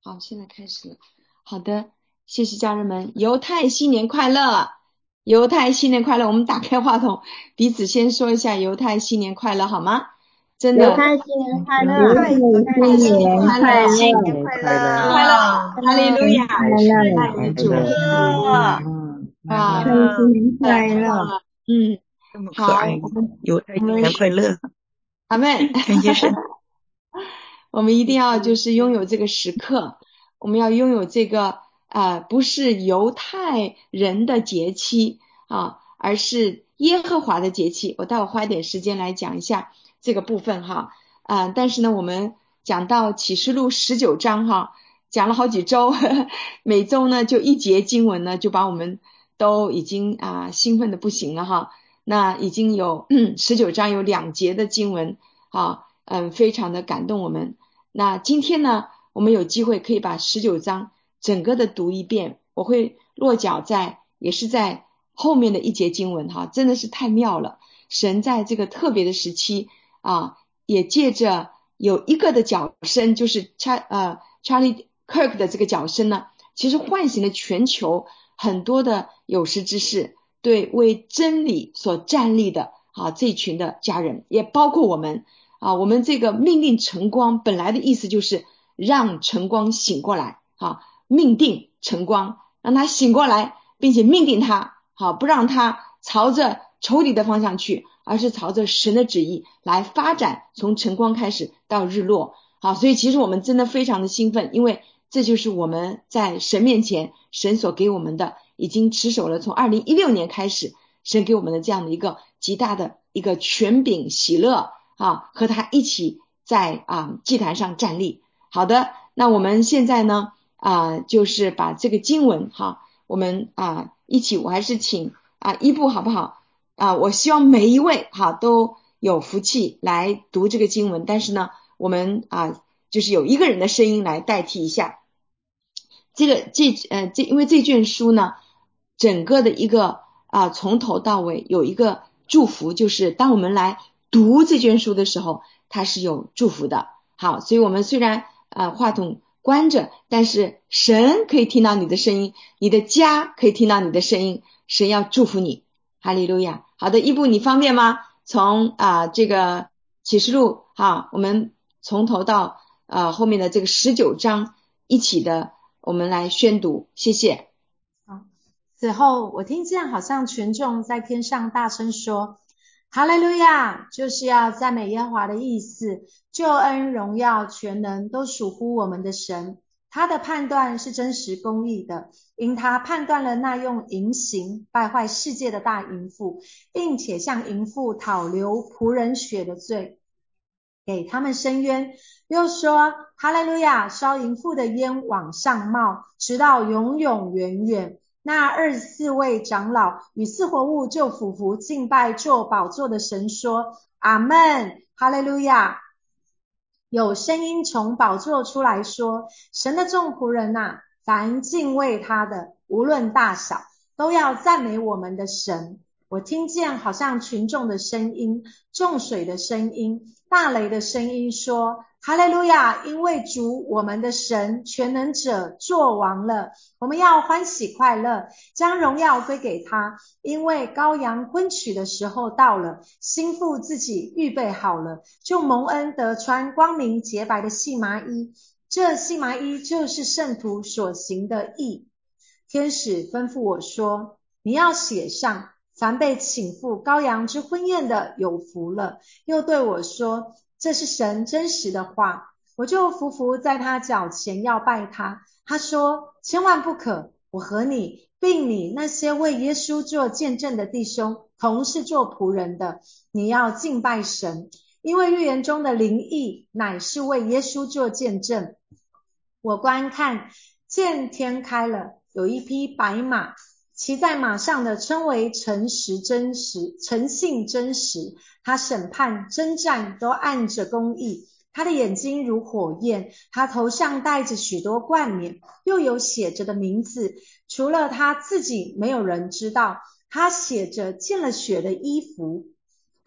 好，现在开始了。好的，谢谢家人们，犹太新年快乐！犹太新年快乐！我们打开话筒，彼此先说一下犹太新年快乐，好吗？真的， 犹太新年快乐！ 犹太新年快乐！ 新年快乐！ 快乐！哈利路亚！ 快主乐！ 啊， 新年快乐！ 这么可好， 爱，犹太新年快乐！ 阿们， 感谢神。 我们一定要就是拥有这个时刻，我们要拥有这个不是犹太人的节期啊，而是耶和华的节期。我待会花一点时间来讲一下这个部分哈。但是呢，我们讲到启示录19章哈，讲了好几周，每周呢就一节经文呢，就把我们都已经兴奋的不行了哈。那已经有19章有2节的经文啊，非常的感动我们。那今天呢，我们有机会可以把19章整个的读一遍，我会落脚在也是在后面的一节经文哈，真的是太妙了。神在这个特别的时期也借着有一个的角声，就是Charlie Kirk 的这个角声呢，其实唤醒了全球很多的有识之士，对为真理所站立的这群的家人，也包括我们我们这个命令晨光本来的意思就是让晨光醒过来命定晨光，让他醒过来，并且命定他不让他朝着仇敌的方向去，而是朝着神的旨意来发展，从晨光开始到日落。所以其实我们真的非常的兴奋，因为这就是我们在神面前神所给我们的，已经持守了从2016年开始神给我们的这样的一个极大的一个权柄喜乐和他一起在祭坛上站立。好的，那我们现在呢就是把这个经文我们一起，我还是请一部好不好我希望每一位都有福气来读这个经文，但是呢我们就是有一个人的声音来代替一下因为这卷书呢整个的一个从头到尾有一个祝福，就是当我们来读这卷书的时候它是有祝福的。好，所以我们虽然话筒关着，但是神可以听到你的声音，你的家可以听到你的声音，神要祝福你，哈利路亚。好的，一部你方便吗？从这个启示录我们从头到后面的这个19章一起的我们来宣读，谢谢。 此后我听见好像群众在天上大声说，哈利路亚，就是要赞美耶和华的意思，救恩荣耀全能都属乎我们的神，他的判断是真实公义的，因他判断了那用淫行败坏世界的大淫妇，并且向淫妇讨流仆人血的罪，给他们伸冤。又说，哈利路亚，烧淫妇的烟往上冒，直到永永远远。那24位长老与四活物就俯伏敬拜坐宝座的神说，阿们，哈利路亚。有声音从宝座出来说，神的众仆人凡敬畏他的，无论大小，都要赞美我们的神。我听见好像群众的声音，众水的声音，大雷的声音说，哈利路亚，因为主我们的神全能者作王了，我们要欢喜快乐，将荣耀归给他，因为羔羊婚娶的时候到了，新妇自己预备好了，就蒙恩得穿光明洁白的细麻衣，这细麻衣就是圣徒所行的义。天使吩咐我说，你要写上，凡被请赴羔羊之婚宴的有福了。又对我说，这是神真实的话。我就伏伏在他脚前要拜他。他说，千万不可，我和你并你那些为耶稣做见证的弟兄同是做仆人的，你要敬拜神，因为预言中的灵意乃是为耶稣做见证。我观看，见天开了，有一匹白马，骑在马上的称为诚信真实，他审判征战都按着公义，他的眼睛如火焰，他头上戴着许多冠冕，又有写着的名字，除了他自己没有人知道。他写着见了血的衣服，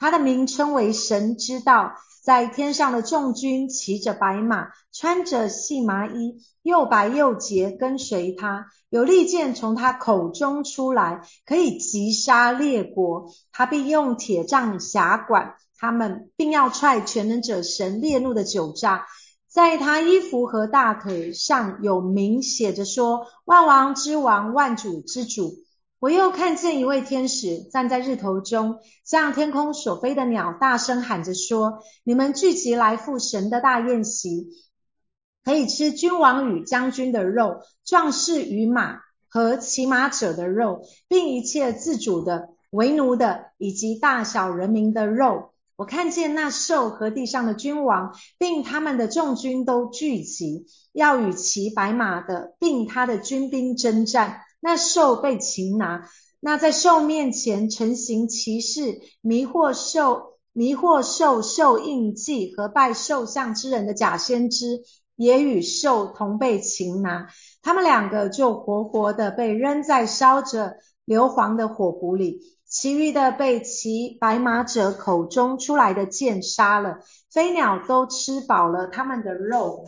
他的名称为神之道。在天上的众军骑着白马，穿着细麻衣，又白又洁，跟随他。有利剑从他口中出来，可以击杀列国。他必用铁杖辖管他们，并要踹全能者神烈怒的酒榨。在他衣服和大腿上有名写着说：万王之王，万主之主。我又看见一位天使站在日头中，向天空所飞的鸟大声喊着说：你们聚集来赴神的大宴席，可以吃君王与将军的肉，壮士与马和骑马者的肉，并一切自主的、为奴的以及大小人民的肉。我看见那兽和地上的君王并他们的众军都聚集，要与骑白马的并他的军兵征战。那兽被擒拿，那在兽面前成行奇事，迷惑兽受印记和拜兽像之人的假先知，也与兽同被擒拿。他们两个就活活的被扔在烧着硫磺的火湖里，其余的被骑白马者口中出来的箭杀了。飞鸟都吃饱了他们的肉。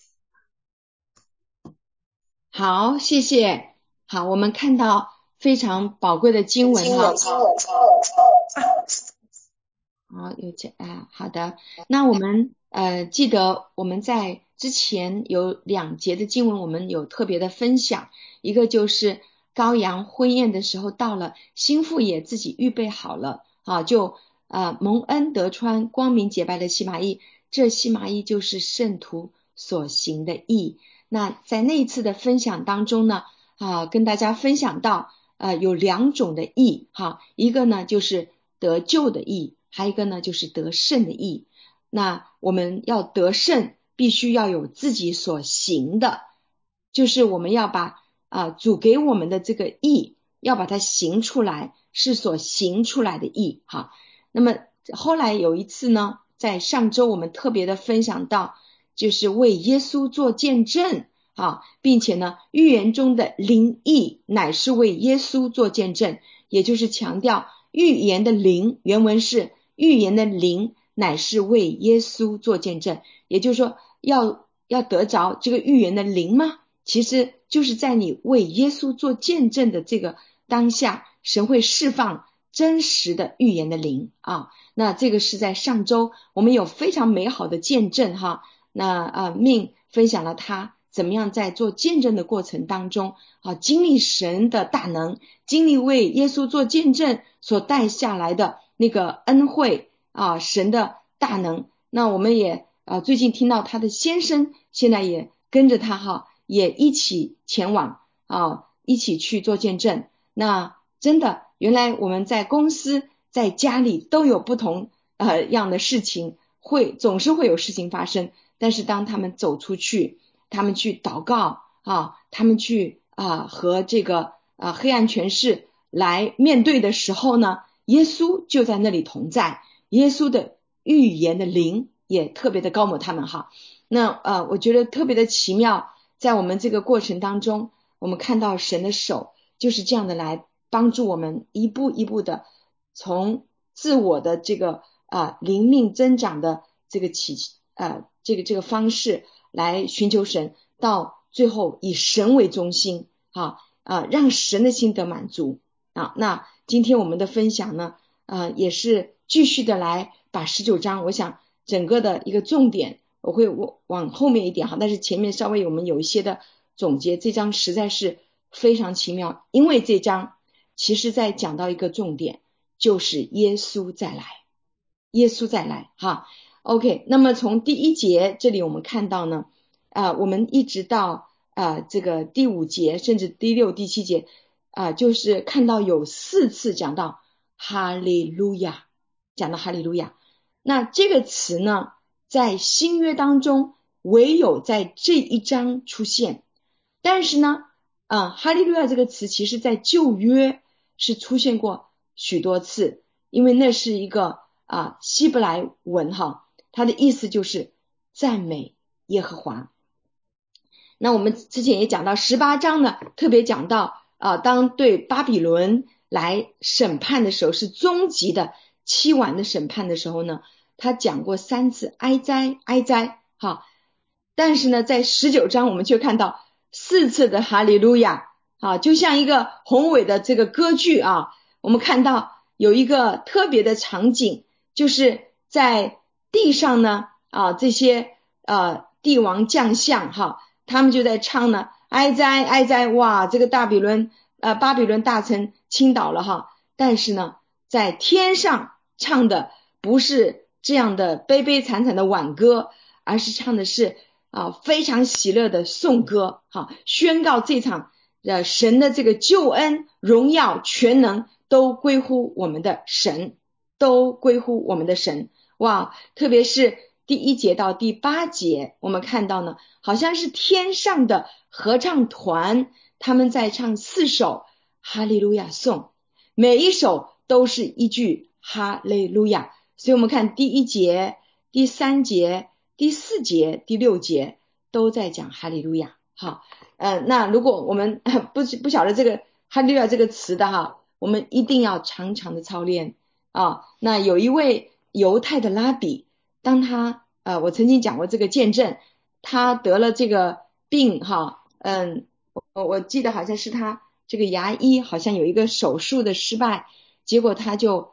好，谢谢。好，我们看到非常宝贵的经文哈。好，好的。那我们记得我们在之前有2节的经文，我们有特别的分享，一个就是羔羊婚宴的时候到了，新妇也自己预备好了啊，就蒙恩得穿光明洁白的细麻衣，这细麻衣就是圣徒所行的义。那在那一次的分享当中呢，跟大家分享到有2种的义哈，一个呢就是得救的义，还有一个呢就是得胜的义。那我们要得胜必须要有自己所行的，就是我们要把主给我们的这个义要把它行出来，是所行出来的义哈。那么后来有一次呢，在上周我们特别的分享到，就是为耶稣做见证并且呢预言中的灵义乃是为耶稣做见证，也就是强调预言的灵，原文是预言的灵乃是为耶稣做见证，也就是说要得着这个预言的灵吗？其实就是在你为耶稣做见证的这个当下，神会释放真实的预言的灵那这个是在上周我们有非常美好的见证那命分享了他怎么样在做见证的过程当中经历神的大能，经历为耶稣做见证所带下来的那个恩惠神的大能。那我们也最近听到他的先生现在也跟着他也一起前往一起去做见证。那真的原来我们在公司在家里都有不同样的事情，总是会有事情发生，但是当他们走出去，他们去祷告他们去和这个黑暗权势来面对的时候呢，耶稣就在那里同在，耶稣的预言的灵也特别的高抹他们那我觉得特别的奇妙，在我们这个过程当中，我们看到神的手就是这样的来帮助我们一步一步的从自我的这个灵命增长的这个这个方式来寻求神，到最后以神为中心让神的心得满足那今天我们的分享呢也是继续的来把19章，我想整个的一个重点我会往后面一点但是前面稍微我们有一些的总结。这章实在是非常奇妙，因为这章其实在讲到一个重点，就是耶稣再来，耶稣再来OK， 那么从第1节这里我们看到呢我们一直到这个第5节甚至第6、第7节就是看到有4次讲到哈利路亚，讲到哈利路亚。那这个词呢在新约当中唯有在这一章出现，但是呢哈利路亚这个词其实在旧约是出现过许多次，因为那是一个希伯来文它的意思就是赞美耶和华。那我们之前也讲到18章呢，特别讲到当对巴比伦来审判的时候，是终极的 7晚的审判的时候呢，他讲过3次哀哉哀哉哈，但是呢在19章我们却看到4次的哈利路亚啊，就像一个宏伟的这个歌剧啊。我们看到有一个特别的场景，就是在地上呢这些帝王将相哈，他们就在唱呢哀哉哀哉，哇，这个巴比伦大城倾倒了哈。但是呢在天上唱的不是这样的悲悲惨惨的挽歌，而是唱的是非常喜乐的颂歌哈，宣告这场神的这个救恩荣耀全能都归乎我们的神，都归乎我们的神。哇，特别是第1节到第8节，我们看到呢好像是天上的合唱团，他们在唱4首哈利路亚颂，每一首都是一句哈利路亚。所以我们看第1节、第3节、第4节、第6节都在讲哈利路亚。好，那如果我们不晓得这个哈利路亚这个词的哈，我们一定要常常的操练那有一位犹太的拉比，当他我曾经讲过这个见证，他得了这个病哈，我记得好像是他这个牙医好像有一个手术的失败，结果他就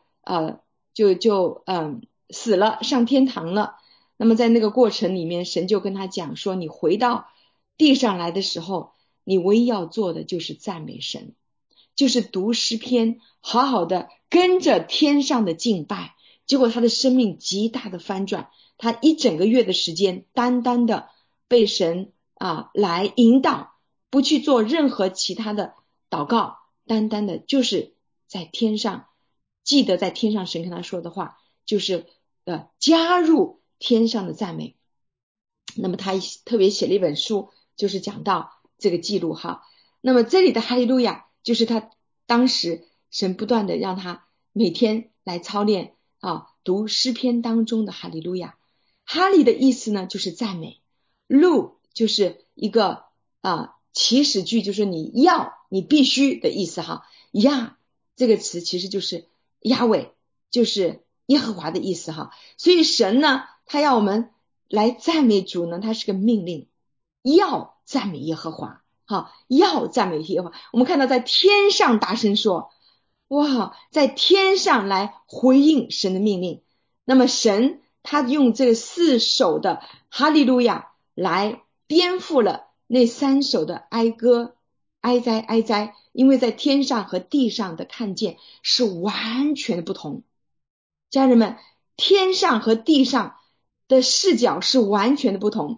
死了，上天堂了。那么在那个过程里面，神就跟他讲说，你回到地上来的时候，你唯一要做的就是赞美神，就是读诗篇，好好的跟着天上的敬拜。结果他的生命极大的翻转，他1整个月的时间单单的被神来引导，不去做任何其他的祷告，单单的就是在天上，记得在天上神跟他说的话，就是加入天上的赞美。那么他特别写了一本书，就是讲到这个记录哈。那么这里的哈利路亚就是他当时神不断的让他每天来操练读诗篇当中的哈利路亚。哈利的意思呢就是赞美，路就是一个祈使句，就是你必须的意思哈。亚这个词其实就是亚伟，就是耶和华的意思哈。所以神呢他要我们来赞美主呢，他是个命令，要赞美耶和华要赞美耶和华。我们看到在天上大声说，哇，在天上来回应神的命令。那么神他用这个4首的哈利路亚来颠覆了那3首的哀歌，哀哉哀哉，因为在天上和地上的看见是完全的不同。家人们，天上和地上的视角是完全的不同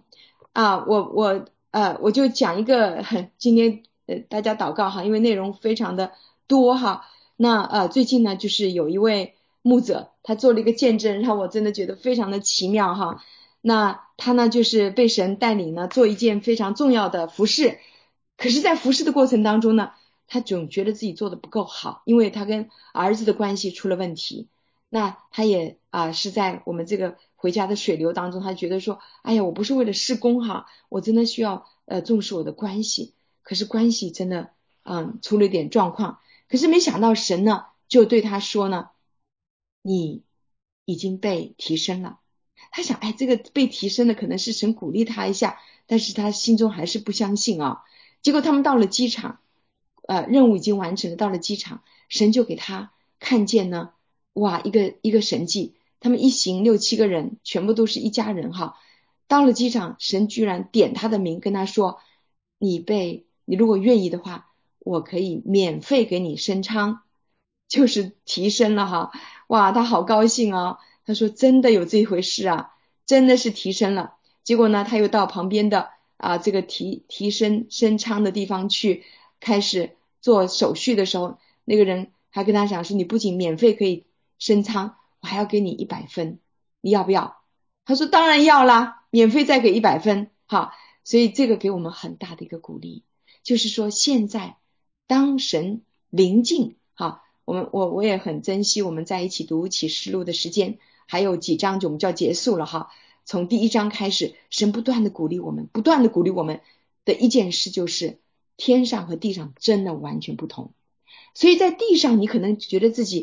我就讲一个今天大家祷告哈，因为内容非常的多哈。那最近呢就是有一位牧者，他做了一个见证，让我真的觉得非常的奇妙哈。那他呢就是被神带领呢做一件非常重要的服事，可是在服事的过程当中呢，他总觉得自己做的不够好，因为他跟儿子的关系出了问题。那他也是在我们这个回家的水流当中，他觉得说，哎呀，我不是为了事工哈，我真的需要重视我的关系。可是关系真的出了一点状况，可是没想到神呢就对他说呢，你已经被提升了。他想这个被提升的可能是神鼓励他一下，但是他心中还是不相信结果他们到了机场，任务已经完成了，到了机场，神就给他看见呢，哇，一个神迹。他们一行6、7个人，全部都是一家人哈。到了机场，神居然点他的名，跟他说，你如果愿意的话，我可以免费给你升舱，就是提升了哈。哇，他好高兴他说真的有这一回事真的是提升了。结果呢他又到旁边的这个提升升舱的地方去开始做手续的时候，那个人还跟他讲说，你不仅免费可以升舱，我还要给你100分，你要不要？他说当然要啦，免费再给100分所以这个给我们很大的一个鼓励，就是说现在当神临近我也很珍惜我们在一起读启示录的时间，还有几章就我们就要结束了从第1章开始，神不断的鼓励我们，不断的鼓励我们的一件事就是天上和地上真的完全不同。所以在地上你可能觉得自己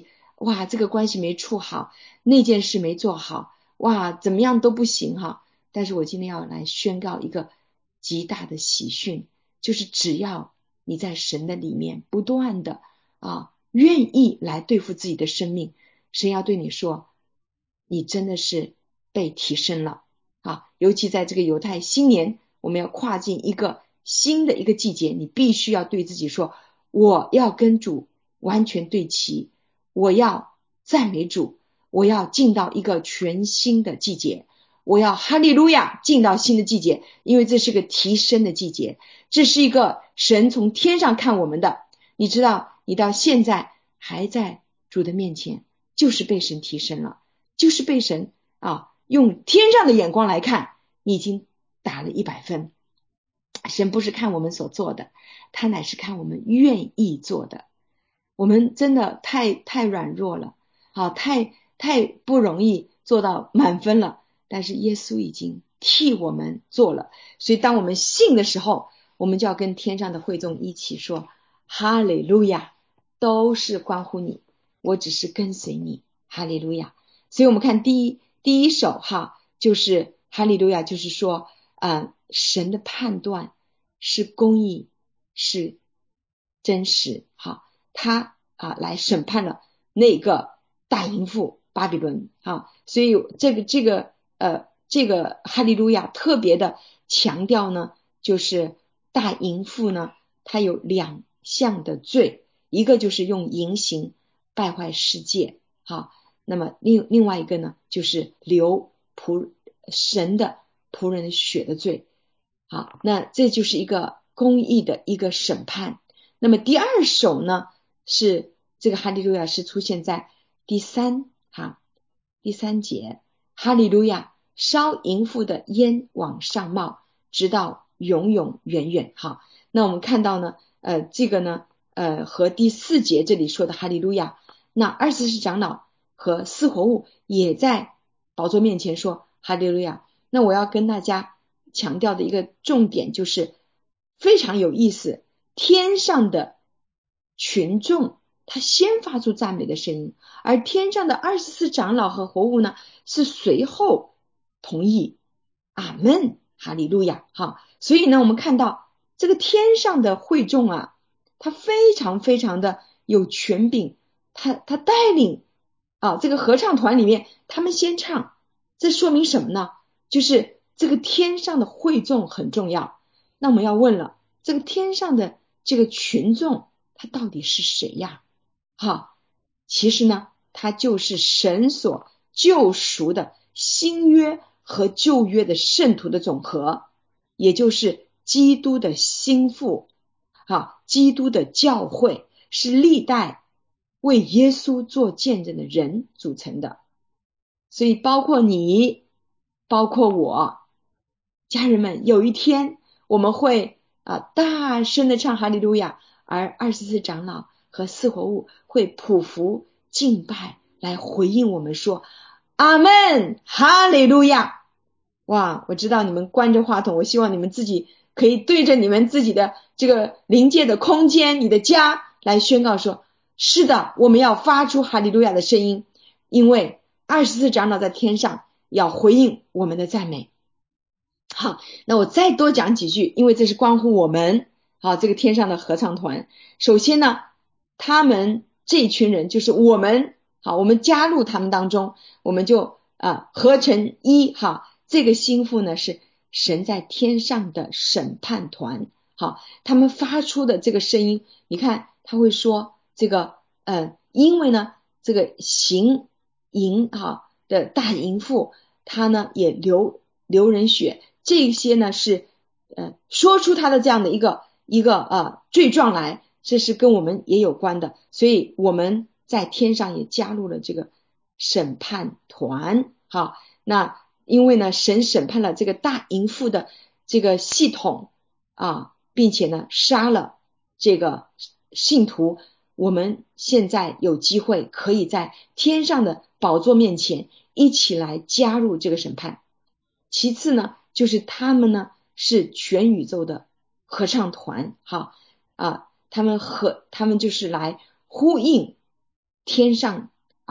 哇，这个关系没处好，那件事没做好，哇，怎么样都不行哈。但是我今天要来宣告一个极大的喜讯，就是只要你在神的里面不断的愿意来对付自己的生命，神要对你说，你真的是被提升了尤其在这个犹太新年，我们要跨进一个新的一个季节，你必须要对自己说，我要跟主完全对齐，我要赞美主，我要进到一个全新的季节，我要哈利路亚进到新的季节，因为这是个提升的季节，这是一个神从天上看我们的。你知道你到现在还在主的面前，就是被神提升了，就是被神用天上的眼光来看，你已经打了100分。神不是看我们所做的，他乃是看我们愿意做的。我们真的太软弱了太不容易做到满分了，但是耶稣已经替我们做了。所以当我们信的时候，我们就要跟天上的会众一起说，哈利路亚，都是关乎你，我只是跟随你，哈利路亚。所以我们看第一首就是哈利路亚，就是说神的判断是公义，是真实他来审判了那个大淫妇巴比伦所以这个哈利路亚特别的强调呢，就是大淫妇呢，他有2项的罪，一个就是用淫行败坏世界那么另外一个呢，就是流神的仆人的血的罪那这就是一个公义的一个审判。那么第2首呢，是这个哈利路亚是出现在第3节，哈利路亚，烧淫妇的烟往上冒，直到永永远远那我们看到呢这个呢和第4节这里说的哈利路亚，那24长老和4活物也在宝座面前说哈利路亚。那我要跟大家强调的一个重点就是非常有意思，天上的群众他先发出赞美的声音，而天上的24长老和活物呢是随后同意阿们哈利路亚所以呢我们看到这个天上的会众他非常非常的有权柄，他带领这个合唱团里面他们先唱，这说明什么呢？就是这个天上的会众很重要。那我们要问了，这个天上的这个群众他到底是谁呀其实呢他就是神所救赎的新约和旧约的圣徒的总和，也就是基督的心腹基督的教会，是历代为耶稣做见证的人组成的。所以包括你，包括我，家人们，有一天我们会大声的唱哈利路亚，而24长老和4活物会匍匐敬拜来回应我们说阿们哈利路亚。哇，我知道你们关着话筒，我希望你们自己可以对着你们自己的这个临界的空间，你的家来宣告说，是的，我们要发出哈利路亚的声音，因为24长老在天上要回应我们的赞美。好，那我再多讲几句，因为这是关乎我们这个天上的合唱团。首先呢，他们这群人就是我们我们加入他们当中，我们就合成一这个心腹呢是神在天上的审判团他们发出的这个声音，你看他会说这个因为呢这个行淫的大淫妇，他呢也流人血，这些呢是说出他的这样的一个罪状来，这是跟我们也有关的。所以我们在天上也加入了这个审判团那因为呢神审判了这个大淫妇的这个系统并且呢杀了这个信徒，我们现在有机会可以在天上的宝座面前一起来加入这个审判。其次呢就是他们呢是全宇宙的合唱团他们就是来呼应天上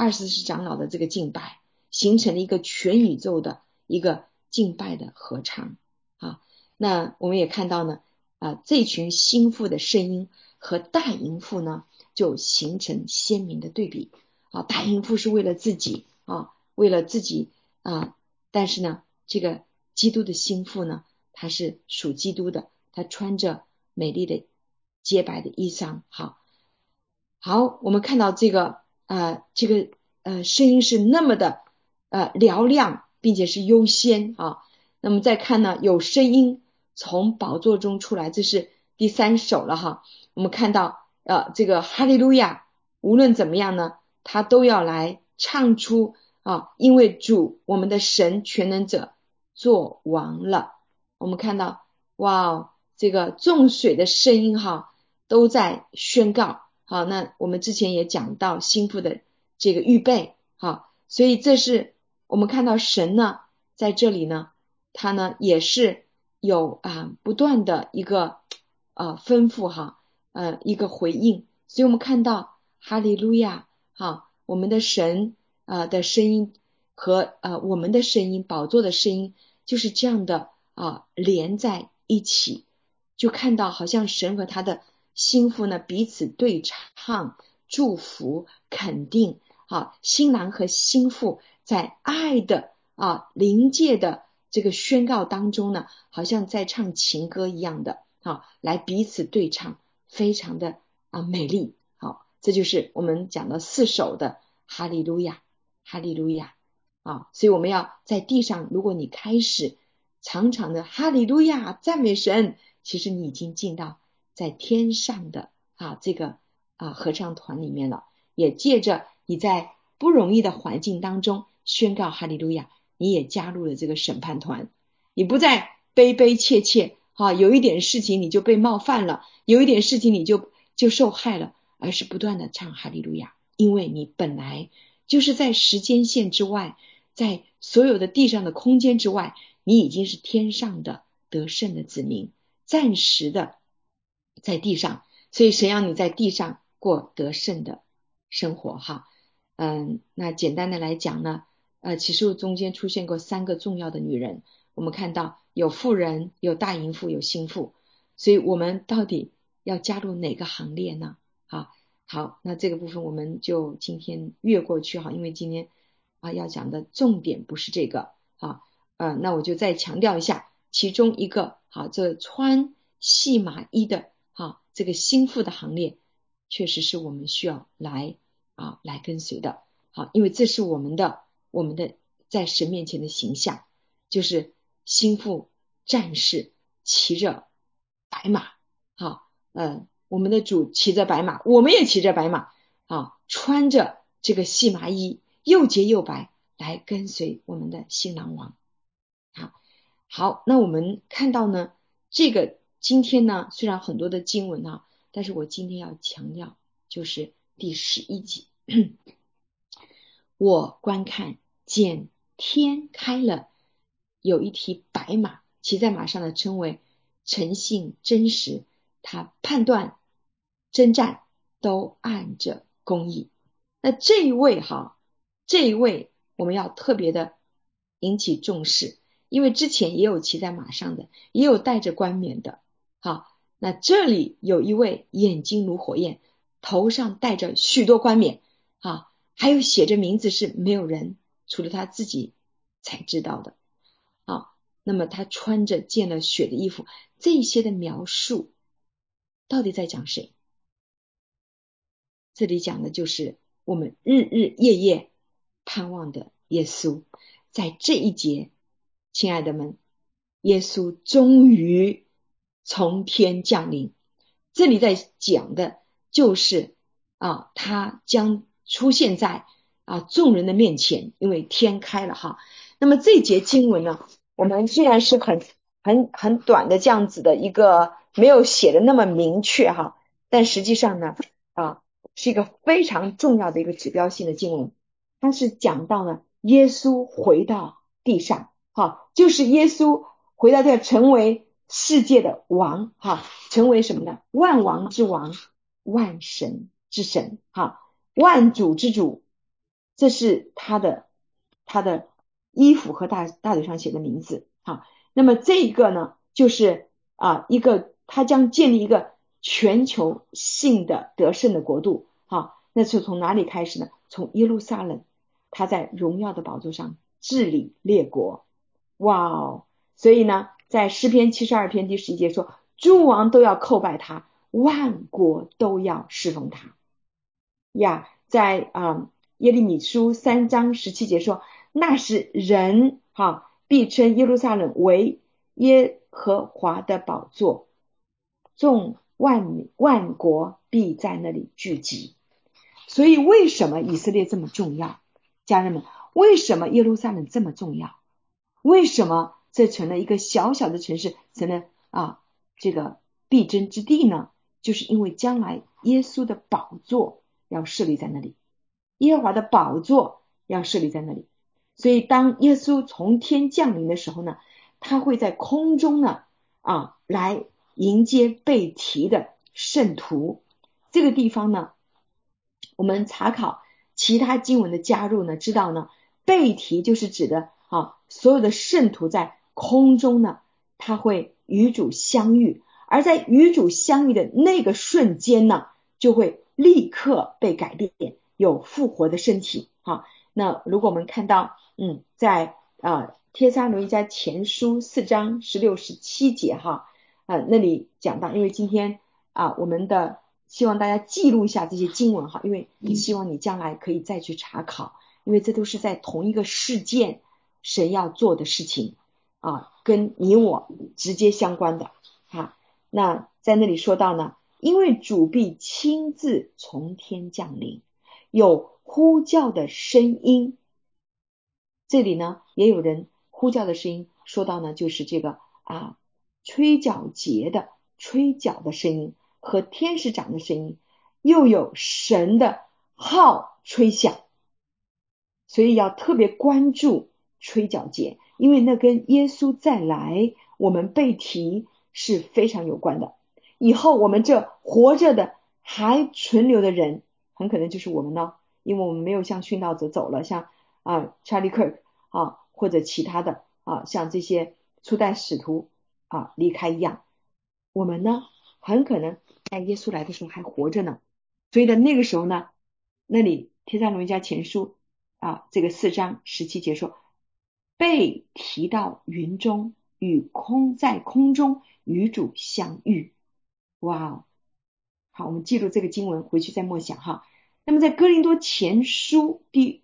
24长老的这个敬拜，形成了一个全宇宙的一个敬拜的合唱啊。那我们也看到呢这群心腹的声音和大淫妇呢就形成鲜明的对比啊。大淫妇是为了自己为了自己但是呢这个基督的心腹呢，他是属基督的，他穿着美丽的洁白的衣裳。好，我们看到这个声音是那么的嘹亮，并且是优先那么再看呢，有声音从宝座中出来，这是第3首了我们看到这个哈利路亚，无论怎么样呢，他都要来唱出因为主我们的神全能者做王了。我们看到这个众水的声音都在宣告。好，那我们之前也讲到心腹的这个预备所以这是我们看到神呢在这里呢，他呢也是有不断的一个吩咐一个回应。所以我们看到哈利路亚我们的神的声音和我们的声音，宝座的声音就是这样的连在一起，就看到好像神和他的心腹呢彼此对唱，祝福肯定新郎和新妇在爱的临界的这个宣告当中呢，好像在唱情歌一样的来彼此对唱，非常的美丽。这就是我们讲的4首的哈利路亚，哈利路亚所以我们要在地上，如果你开始常常的哈利路亚赞美神，其实你已经进到在天上的这个合唱团里面了，也借着你在不容易的环境当中宣告哈利路亚，你也加入了这个审判团，你不再悲悲切切有一点事情你就被冒犯了，有一点事情你就受害了，而是不断的唱哈利路亚，因为你本来就是在时间线之外，在所有的地上的空间之外，你已经是天上的得胜的子民，暂时的在地上，所以神要你在地上过得胜的生活那简单的来讲呢启示录中间出现过3个重要的女人，我们看到有妇人，有大淫妇，有心腹，所以我们到底要加入哪个行列呢好，那这个部分我们就今天越过去因为今天要讲的重点不是这个那我就再强调一下其中一个这穿细麻衣的这个心腹的行列，确实是我们需要来跟随的因为这是我们的在神面前的形象，就是心腹战士骑着白马我们的主骑着白马，我们也骑着白马穿着这个细麻衣，又洁又白，来跟随我们的新郎王好，那我们看到呢，这个今天呢虽然很多的经文但是我今天要强调就是第11节我观看见天开了，有一匹白马，骑在马上的称为诚信真实，他判断征战都按着公义。那这一位我们要特别的引起重视，因为之前也有骑在马上的，也有戴着冠冕的那这里有一位眼睛如火焰，头上戴着许多冠冕还有写着名字是没有人除了他自己才知道的那么他穿着溅了血的衣服，这些的描述到底在讲谁？这里讲的就是我们日日夜夜盼望的耶稣。在这一节，亲爱的们，耶稣终于从天降临。这里在讲的就是他将出现在众人的面前，因为天开了那么这节经文呢，我们虽然是很短的这样子的一个没有写的那么明确但实际上呢是一个非常重要的一个指标性的经文。它是讲到呢耶稣回到地上就是耶稣回到这成为世界的王成为什么呢？万王之王，万神之神万主之主， 这是他的衣服和大腿上写的名字啊。那么这一个呢，就是一个他将建立一个全球性的得胜的国度啊。那是从哪里开始呢？从耶路撒冷，他在荣耀的宝座上治理列国。哇哦！所以呢，在诗篇72篇第11节说，诸王都要叩拜他，万国都要侍奉他呀。在耶利米书3章17节说，那时人必称耶路撒冷为耶和华的宝座，众万国必在那里聚集。所以为什么以色列这么重要？家人们，为什么耶路撒冷这么重要？为什么这成了一个小小的城市，成了这个必争之地呢？就是因为将来耶稣的宝座要设立在那里，耶和华的宝座要设立在那里。所以当耶稣从天降临的时候呢，他会在空中呢来迎接被提的圣徒。这个地方呢，我们查考其他经文的加入呢，知道呢，被提就是指的所有的圣徒在空中呢，他会与主相遇，而在与主相遇的那个瞬间呢，就会立刻被改变，有复活的身体那如果我们看到在帖撒罗尼迦前书4章16、17节那里讲到，因为今天我们的希望大家记录一下这些经文因为希望你将来可以再去查考，因为这都是在同一个事件神要做的事情跟你我直接相关的那在那里说到呢，因为主必亲自从天降临，有呼叫的声音。这里呢也有人呼叫的声音说到呢，就是这个吹角节的吹角的声音和天使长的声音，又有神的号吹响。所以要特别关注吹角节，因为那跟耶稣再来我们被提是非常有关的。以后我们这活着的还存留的人，很可能就是我们呢，因为我们没有像殉道者走了，像Charlie Kirk或者其他的像这些初代使徒离开一样，我们呢很可能在耶稣来的时候还活着呢。所以在那个时候呢，那里帖撒罗尼迦前书这个4章17节说，被提到云中，在空中与主相遇。哇哦！好，我们记住这个经文回去再默想那么在哥林多前书第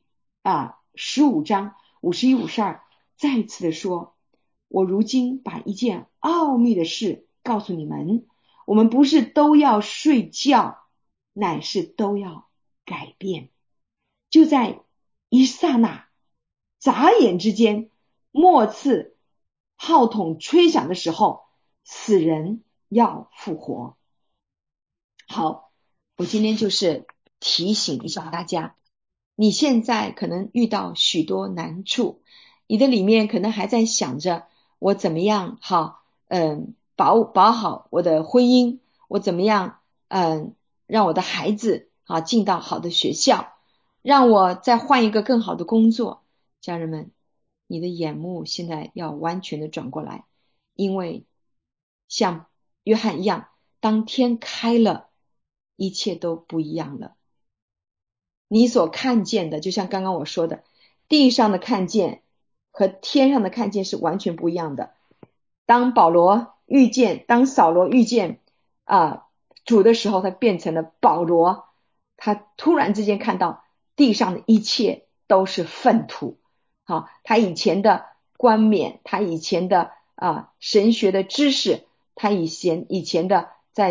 15章51、52再次的说，我如今把一件奥秘的事告诉你们，我们不是都要睡觉，乃是都要改变。就在一刹那眨眼之间，末次号筒吹响的时候，死人要复活。好，我今天就是提醒一下大家，你现在可能遇到许多难处，你的里面可能还在想着我怎么样保好我的婚姻，我怎么样让我的孩子进到好的学校，让我再换一个更好的工作。家人们，你的眼目现在要完全的转过来，因为像约翰一样，当天开了，一切都不一样了。你所看见的，就像刚刚我说的，地上的看见和天上的看见是完全不一样的。当扫罗遇见主的时候，他变成了保罗，他突然之间看到地上的一切都是粪土他以前的冠冕，他以前的神学的知识，他以前的在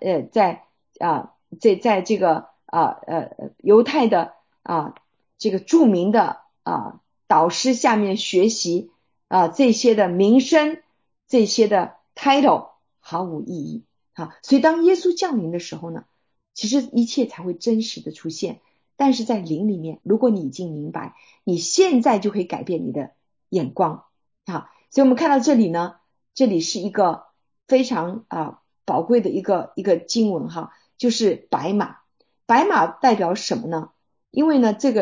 这个犹太的这个著名的导师下面学习这些的名声，这些的 title 毫无意义所以当耶稣降临的时候呢，其实一切才会真实的出现。但是在灵里面，如果你已经明白，你现在就可以改变你的眼光所以我们看到这里呢，这里是一个非常宝贵的一个经文就是白马。白马代表什么呢？因为呢这个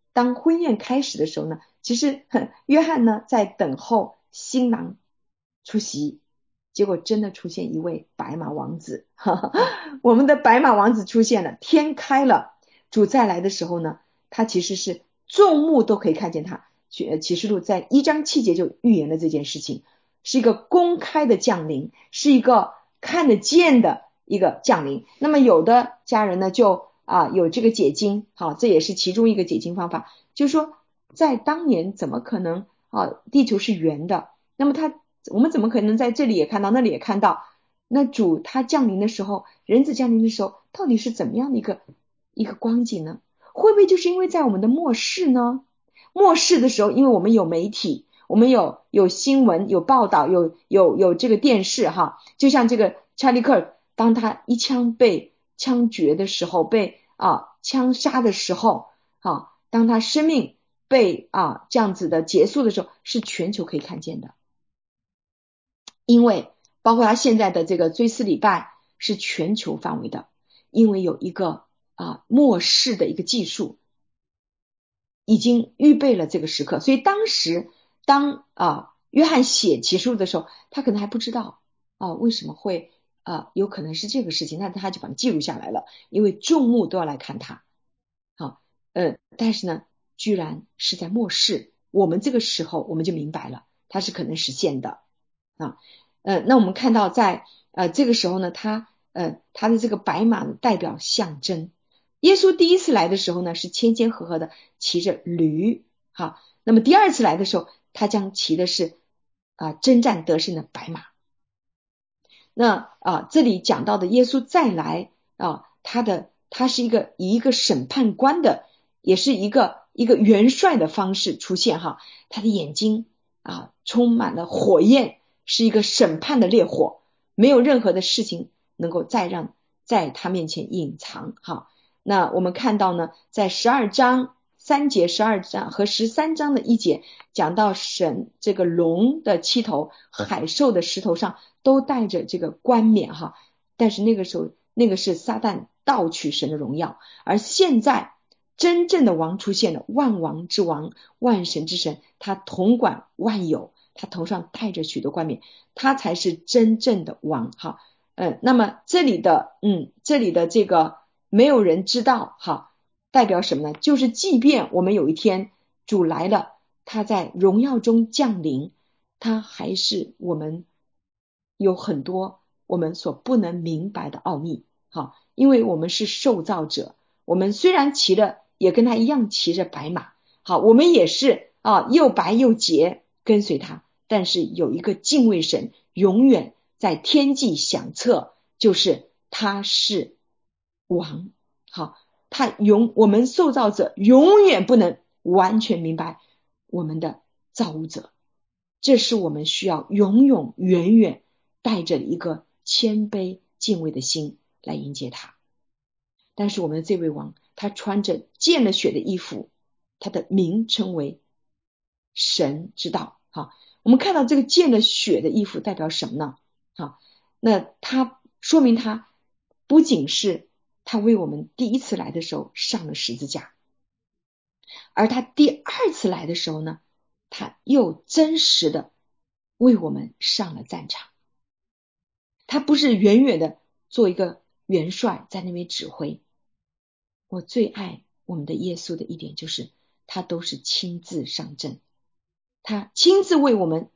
当婚宴开始的时候呢，其实约翰呢在等候新郎出席，结果真的出现一位白马王子，我们的白马王子出现了，天开了，主再来的时候呢，他其实是众目都可以看见他。启示录在1章7节就预言了这件事情，是一个公开的降临，是一个看得见的一个降临。那么有的家人呢就有这个解经，好，这也是其中一个解经方法，就是说在当年怎么可能地球是圆的，那么我们怎么可能在这里也看到那里也看到，那主他降临的时候，人子降临的时候到底是怎么样的一个光景呢？会不会就是因为在我们的末世呢？末世的时候，因为我们有媒体，我们有新闻，有报道，有这个电视就像这个查理克尔，当他一枪被枪决的时候，被枪杀的时候，当他生命被这样子的结束的时候，是全球可以看见的。因为包括他现在的这个追思礼拜是全球范围的，因为有一个末世的一个技术已经预备了这个时刻，所以当时当约翰写启示录的时候，他可能还不知道为什么会有可能是这个事情，那他就把它记录下来了，因为众目都要来看他。但是呢，居然是在末世，我们这个时候我们就明白了，它是可能实现的那我们看到在这个时候呢，他的这个白马代表象征。耶稣第一次来的时候呢，是谦谦和和的骑着驴那么第二次来的时候，他将骑的是征战得胜的白马。那这里讲到的耶稣再来他是以一个审判官的，也是一个元帅的方式出现他的眼睛充满了火焰，是一个审判的烈火，没有任何的事情能够再让在他面前隐藏那我们看到呢，在12章3节12章和13章的1节讲到神这个龙的7头，海兽的10头上都带着这个冠冕但是那个时候那个是撒旦盗取神的荣耀，而现在真正的王出现了，万王之王，万神之神，他统管万有，他头上戴着许多冠冕，他才是真正的王那么这里的这个没有人知道代表什么呢？就是即便我们有一天主来了，他在荣耀中降临，他还是我们有很多我们所不能明白的奥秘因为我们是受造者，我们虽然骑了也跟他一样骑着白马我们也是又白又洁跟随他，但是有一个敬畏神永远在天际响彻，就是他是王我们受造者永远不能完全明白我们的造物者，这是我们需要永永远远带着一个谦卑敬畏的心来迎接他。但是我们的这位王，他穿着溅了血的衣服，他的名称为神之道我们看到这个溅了血的衣服代表什么呢那他说明他不仅是他为我们第一次来的时候上了十字架，而他第二次来的时候呢，他又真实的为我们上了战场。他不是远远的做一个元帅在那边指挥。我最爱我们的耶稣的一点就是他都是亲自上阵，他亲自为我们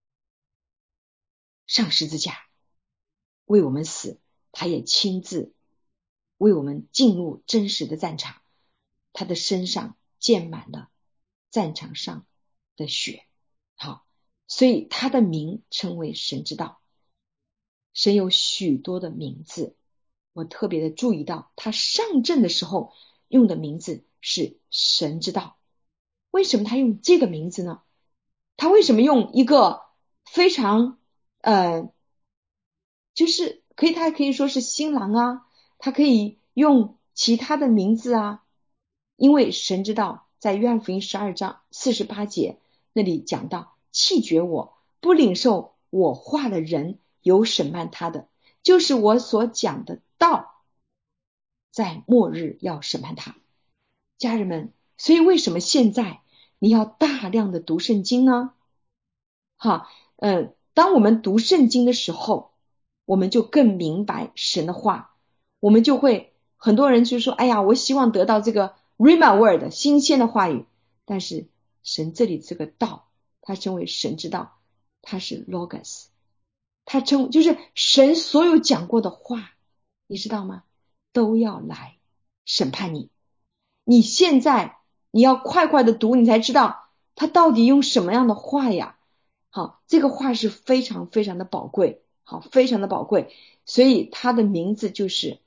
上十字架，为我们死，他也亲自为我们进入真实的战场，他的身上溅满了战场上的血所以他的名称为神之道。神有许多的名字，我特别的注意到他上阵的时候用的名字是神之道。为什么他用这个名字呢？他为什么用一个非常就是他可以说是新郎他可以用其他的名字因为神之道在约翰福音12章48节那里讲到，弃绝我不领受我话的人有审判他的，就是我所讲的道在末日要审判他。家人们， 所以为什么现在你要大量的读圣经呢？当我们读圣经的时候，我们就更明白神的话，我们就会，很多人就说，哎呀，我希望得到这个 Rhema word 新鲜的话语，但是神这里这个道，它称为神之道，它是 Logos， 它就是神所有讲过的话，你知道吗？都要来审判你。你现在你要快快的读，你才知道他到底用什么样的话呀。好，这个话是非常非常的宝贵，好，非常的宝贵，所以它的名字就是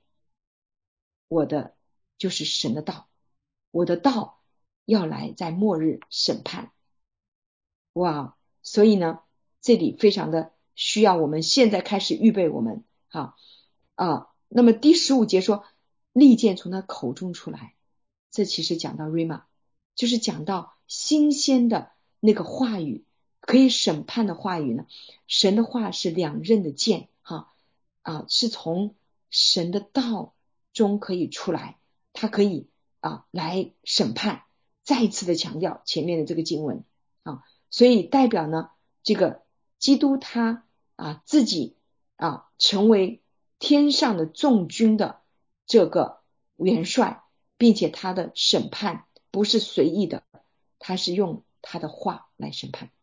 就是神的道，我的道要来在末日审判。哇，所以呢，这里非常的需要我们现在开始预备我们。好那么第15节说，利剑从他口中出来，这其实讲到 Rhema， 就是讲到新鲜的那个话语，可以审判的话语呢。神的话是两刃的剑，是从神的道中可以出来，它可以来审判。再一次的强调前面的这个经文所以代表呢，这个基督他自己成为天上的众军的这个元帅，并且他的审判不是随意的，他是用他的话来审判。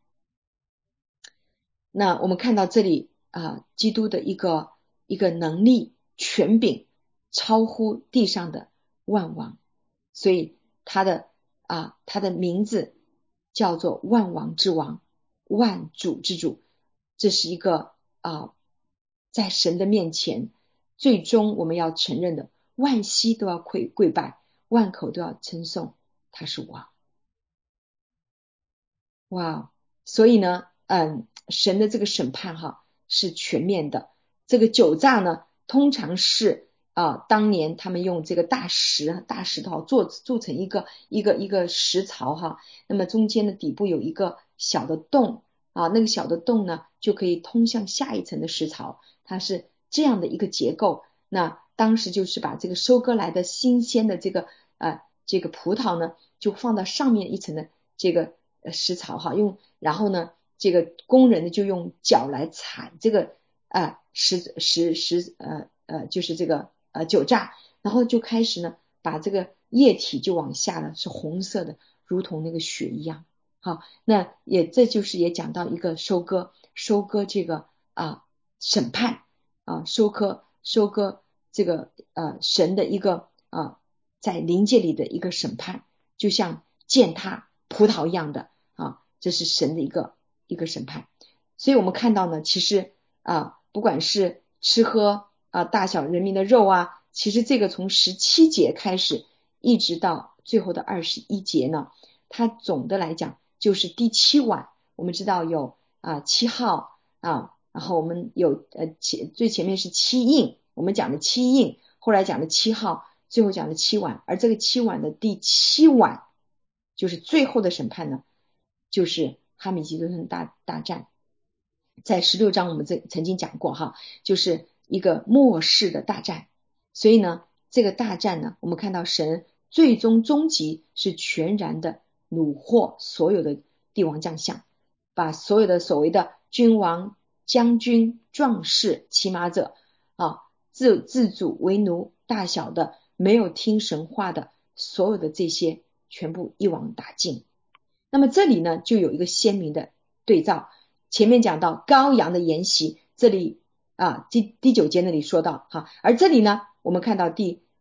那我们看到这里基督的一个能力权柄超乎地上的万王，所以他的名字叫做万王之王，万主之主。这是一个在神的面前最终我们要承认的，万膝都要跪拜，万口都要称颂他是王。哇，所以呢神的这个审判是全面的。这个酒榨呢，通常是当年他们用这个大石头做成一个石槽那么中间的底部有一个小的洞那个小的洞呢就可以通向下一层的石槽，它是这样的一个结构。那当时就是把这个收割来的新鲜的这个葡萄呢，就放到上面一层的这个石槽然后呢这个工人呢就用脚来踩这个就是这个酒榨，然后就开始呢把这个液体就往下了，是红色的，如同那个血一样。好，那这就是也讲到一个收割这个审判收割这个神的一个在灵界里的一个审判，就像践踏葡萄一样的这是神的一个审判。所以我们看到呢，其实不管是吃喝大小人民的肉其实这个从17节开始一直到最后的21节呢，它总的来讲就是第7晚。我们知道有7号然后我们有最前面是7印，我们讲的7印，后来讲的7号，最后讲的7晚。而这个7晚的第7晚就是最后的审判呢，就是哈米吉多顿大战。在16章我们曾经讲过就是一个末世的大战。所以呢这个大战呢，我们看到神最终终极是全然的虏获所有的帝王将相，把所有的所谓的君王将军壮士骑马者自主为奴大小的没有听神话的所有的这些全部一网打尽。那么这里呢就有一个鲜明的对照，前面讲到羔羊的筵席，这里第9节那里说到而这里呢我们看到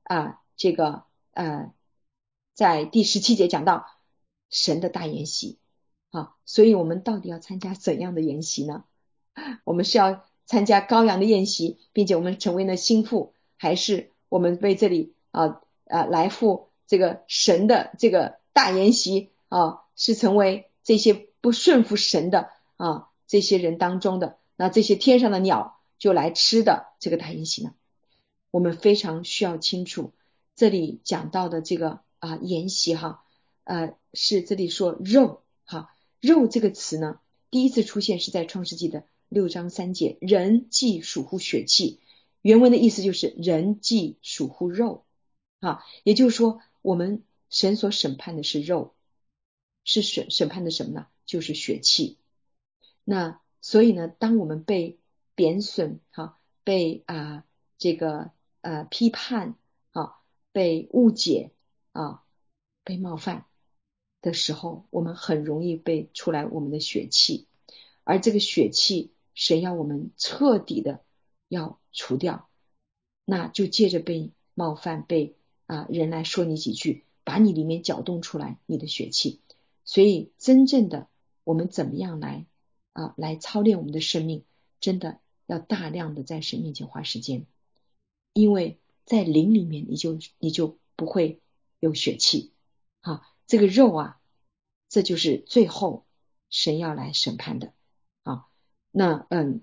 在第17节讲到神的大筵席所以我们到底要参加怎样的筵席呢？我们是要参加羔羊的宴席，并且我们成为了新妇，还是我们被这里来赴这个神的这个大筵席是成为这些不顺服神的这些人当中的那这些天上的鸟就来吃的这个大筵席呢？我们非常需要清楚这里讲到的这个筵席是这里说肉肉这个词呢第一次出现是在创世纪的6章3节，人既属乎血气，原文的意思就是人既属乎肉也就是说我们神所审判的是肉，是审判的什么呢？就是血气。那所以呢，当我们被贬损被这个批判被误解被冒犯的时候，我们很容易被出来我们的血气，而这个血气神要我们彻底的要除掉，那就借着被冒犯被人来说你几句，把你里面搅动出来你的血气。所以真正的我们怎么样来操练我们的生命，真的要大量的在神面前花时间，因为在灵里面你就不会有血气这个肉这就是最后神要来审判的那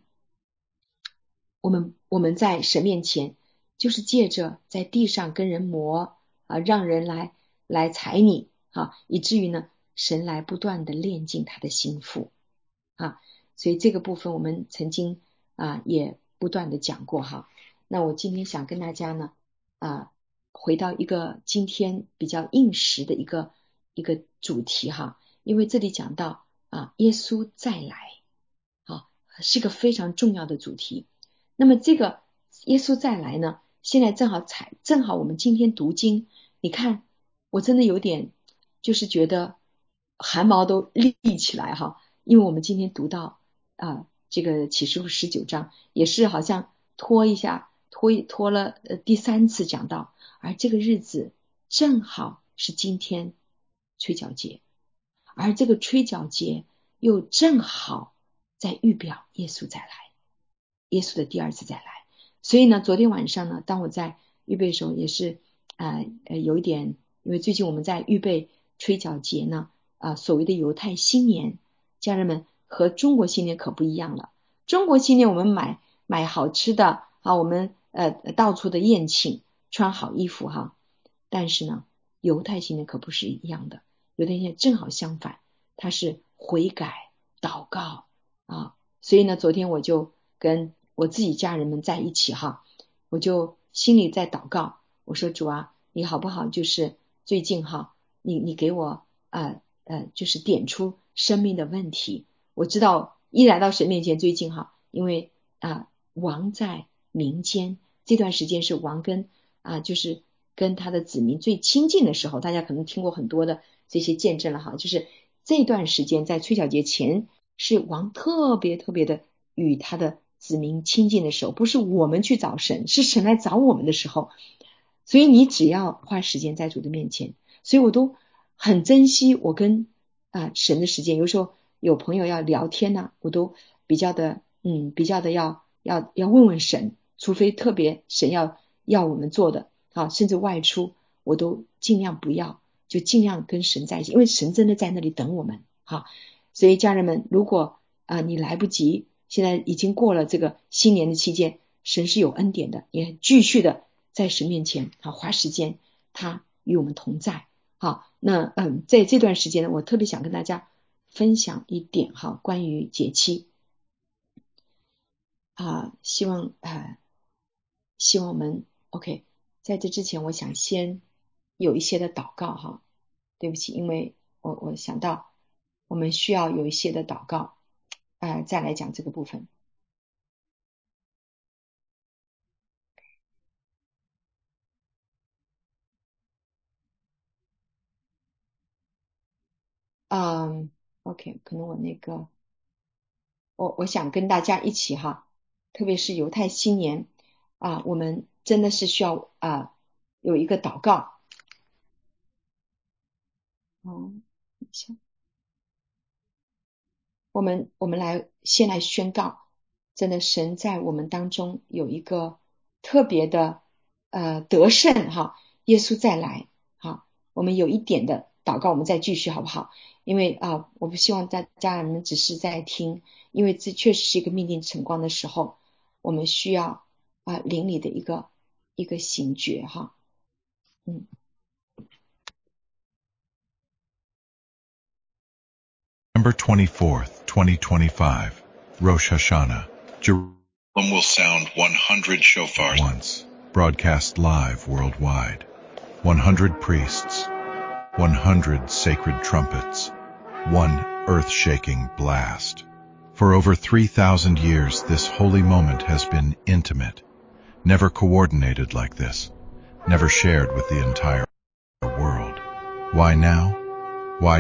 我们在神面前就是借着在地上跟人磨让人来踩你以至于呢神来不断的炼净他的心腹所以这个部分我们曾经也不断的讲过那我今天想跟大家呢回到一个今天比较应时的一个主题因为这里讲到耶稣再来是个非常重要的主题。那么这个耶稣再来呢，现在正好我们今天读经，你看我真的有点就是觉得汗毛都立起来因为我们今天读到这个启示录19章，也是好像拖了第3次讲到，而这个日子正好是今天吹角节，而这个吹角节又正好在预表耶稣再来，耶稣的第2次再来。所以呢昨天晚上呢当我在预备的时候也是有一点，因为最近我们在预备吹角节呢所谓的犹太新年，家人们和中国新年可不一样了。中国新年我们买好吃的我们到处的宴请，穿好衣服但是呢犹太新年可不是一样的，犹太新年正好相反，它是悔改祷告所以呢昨天我就跟我自己家人们在一起我就心里在祷告，我说主你好不好就是最近你给我就是点出生命的问题。我知道一来到神面前最近因为王在民间，这段时间是王跟就是跟他的子民最亲近的时候，大家可能听过很多的这些见证了就是这段时间在吹角节前是王特别特别的与他的子民亲近的时候，不是我们去找神，是神来找我们的时候。所以你只要花时间在主的面前，所以我都很珍惜我跟神的时间。有时候有朋友要聊天我都比较的要问问神，除非特别神要我们做的甚至外出我都尽量不要，就尽量跟神在一起，因为神真的在那里等我们所以家人们，如果你来不及，现在已经过了这个新年的期间，神是有恩典的，也继续的在神面前花时间，他与我们同在那在这段时间呢，我特别想跟大家分享一点关于节期希望我们 OK。 在这之前我想先有一些的祷告对不起，因为我想到我们需要有一些的祷告再来讲这个部分。OK， 可能我那个我想跟大家一起特别是犹太新年我们真的是需要有一个祷告我们先来宣告，真的神在我们当中有一个特别的得胜耶稣再来我们有一点的祷告，我们再继续好不好？因为我不希望大家人们只是在听，因为这确实是一个命定晨光的时候，我们需要灵里的一个醒觉 November 24th, 2025, Rosh Hashanah. Jerusalem will sound 100 shofars once, broadcast live worldwide. 100 priests, 100 sacred trumpets, one earth-shaking blast. For over 3,000 years, this holy moment has been intimate, never coordinated like this, never shared with the entire world. Why now? Why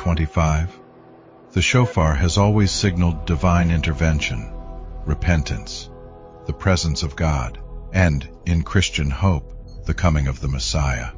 2025? The shofar has always signaled divine intervention, repentance, the presence of God, and, in Christian hope, the coming of the Messiah.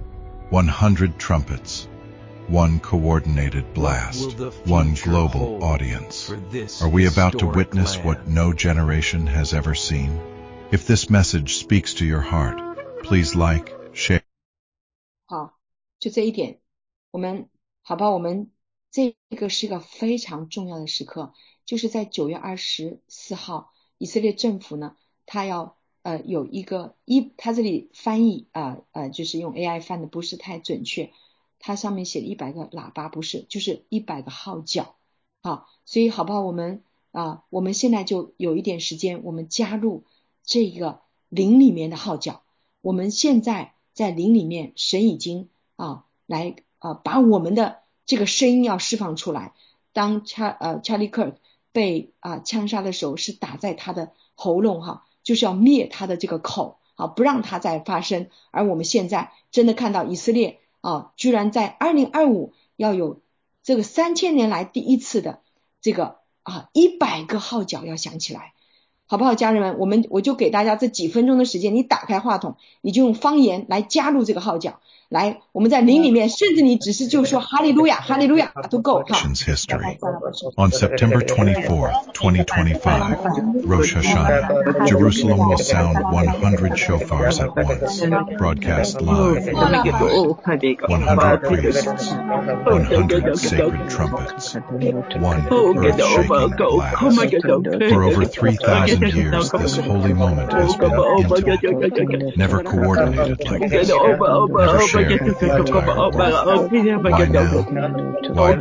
100 trumpets, one coordinated blast, one global audience. Are we about to witness what no generation has ever seen? If this message speaks to your heart, please like, share. 好，就这一点，我们这个是一个非常重要的时刻，就是在9月24号，以色列政府呢，他要有一个他这里翻译就是用 AI 翻的不是太准确，它上面写了100个喇叭，不是，就是100个号角。好，所以好不好？我们现在就有一点时间，我们加入这个灵里面的号角。我们现在在灵里面，神已经来把我们的这个声音要释放出来。当Charlie Kirk 被枪杀的时候，是打在他的喉咙就是要灭他的这个口不让他再发声。而我们现在真的看到以色列居然在2025要有这个3000年来第一次的这个100个号角要响起来，好不好，家人们？我就给大家这几分钟的时间，你打开话筒，你就用方言来加入这个号角。来，我们在灵里面，甚至你只是就说哈利路亚，哈利路亚都够。 History. On September 24th, 2025, Rosh Hashanah, Jerusalem will sound 100 shofars at once, broadcast live worldwide. 100 priests, 100 sacred trumpets, one earth-shaking blast. For over 3,000 years, this holy moment has been intimate, never coordinated like this, never shared with the entire world. Why now? Why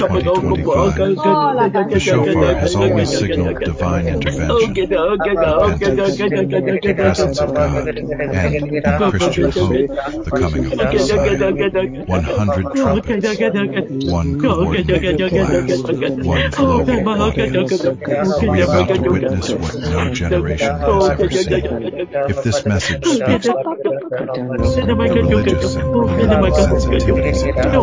2025? The shofar has always signaled divine intervention, repentance, the presence of God, and, in Christian hope, the coming of the Messiah. 100 trumpets, one coordinated blast, one global audience. Are we about to witness what no generation has ever seen? If this message speaks to the religious and political sensitivities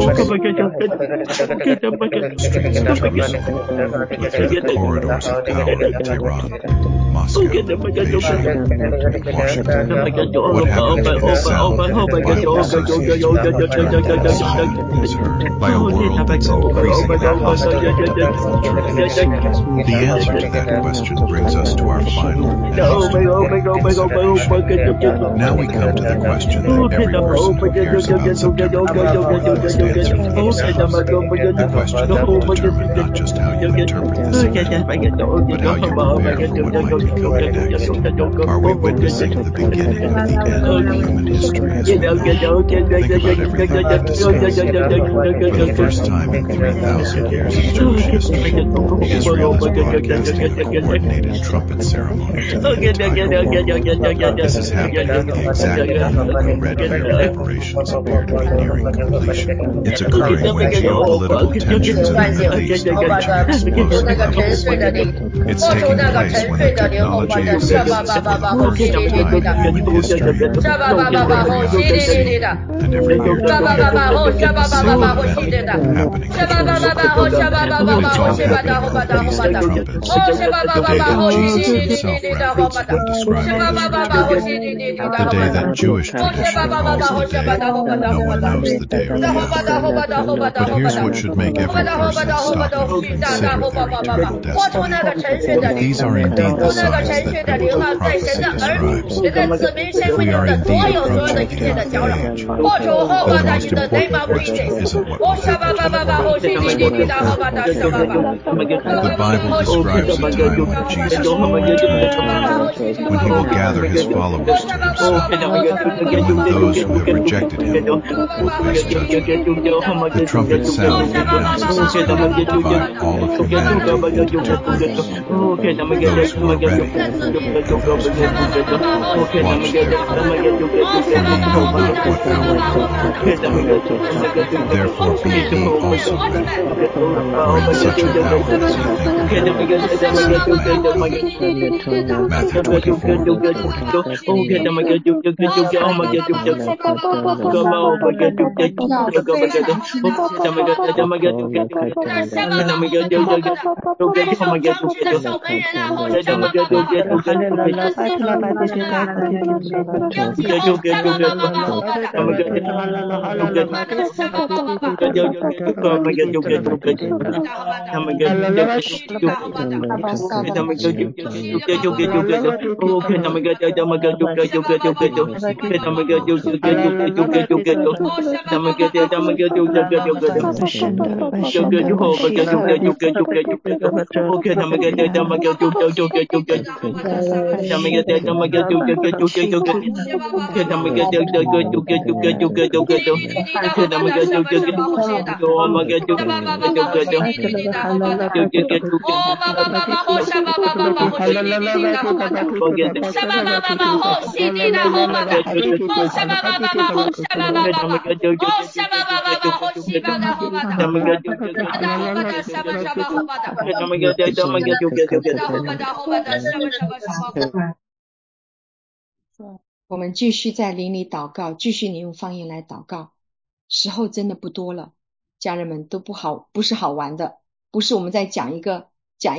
attached, streets of Jerusalem, or through the corridors of power in Tehran, Moscow, Beijing, and Washington, what happens when the sound of the Bible associates with the return of the Messiah is heard by a world that's increasingly hostile to biblical truth? The answer to that question brings us to our final and most important consideration. Now we come to the question that every person who hears about September 24th must answer for themselves. The question that will determine not just how you interpret this event, but how you prepare for what might be coming next. Are we witnessing the beginning of the end of human history as we know it? Think about everything we've discussed. For the first time in 3,000 years of Jewish history, Israel is broadcasting a coordinated trumpet ceremony to the entire world. This is happening at the exact moment when Red Fair preparations appear to be nearing completion. It's occurring when geopolitical tensions in the Middle East are reaching explosive levels. It's taking place when the technology exists for the first time in human history. Every eye can see it, and every ear to hear a single event happening in Jerusalem. But it's all happening on the Feast of Trumpets, the day that Jesus himself referenced when describing his return, the day that Jewish tradition calls the day. No one knows the day or the hour. But here's what should make every person stop and consider their eternal destiny. These are indeed the signs that biblical prophecy describes. We are indeed approaching the end of the age. But the most important question isn't what will happen to the world, it's what will happen to your heart. The Bible describes a time when Jesus will return to earth, when he will gather his followers to himself, and when those who have rejected him will face judgment. The trumpet sound announces his coming to divide all of humanity into two groups. Those who are ready Therefore be ye also ready, for in such an hour as ye think of the Lord, so now be ye. Matthew 我们继续在灵里祷告，继续你用方言来祷告。时候真的不多了，家人们都不是好玩的，不是我们在讲一个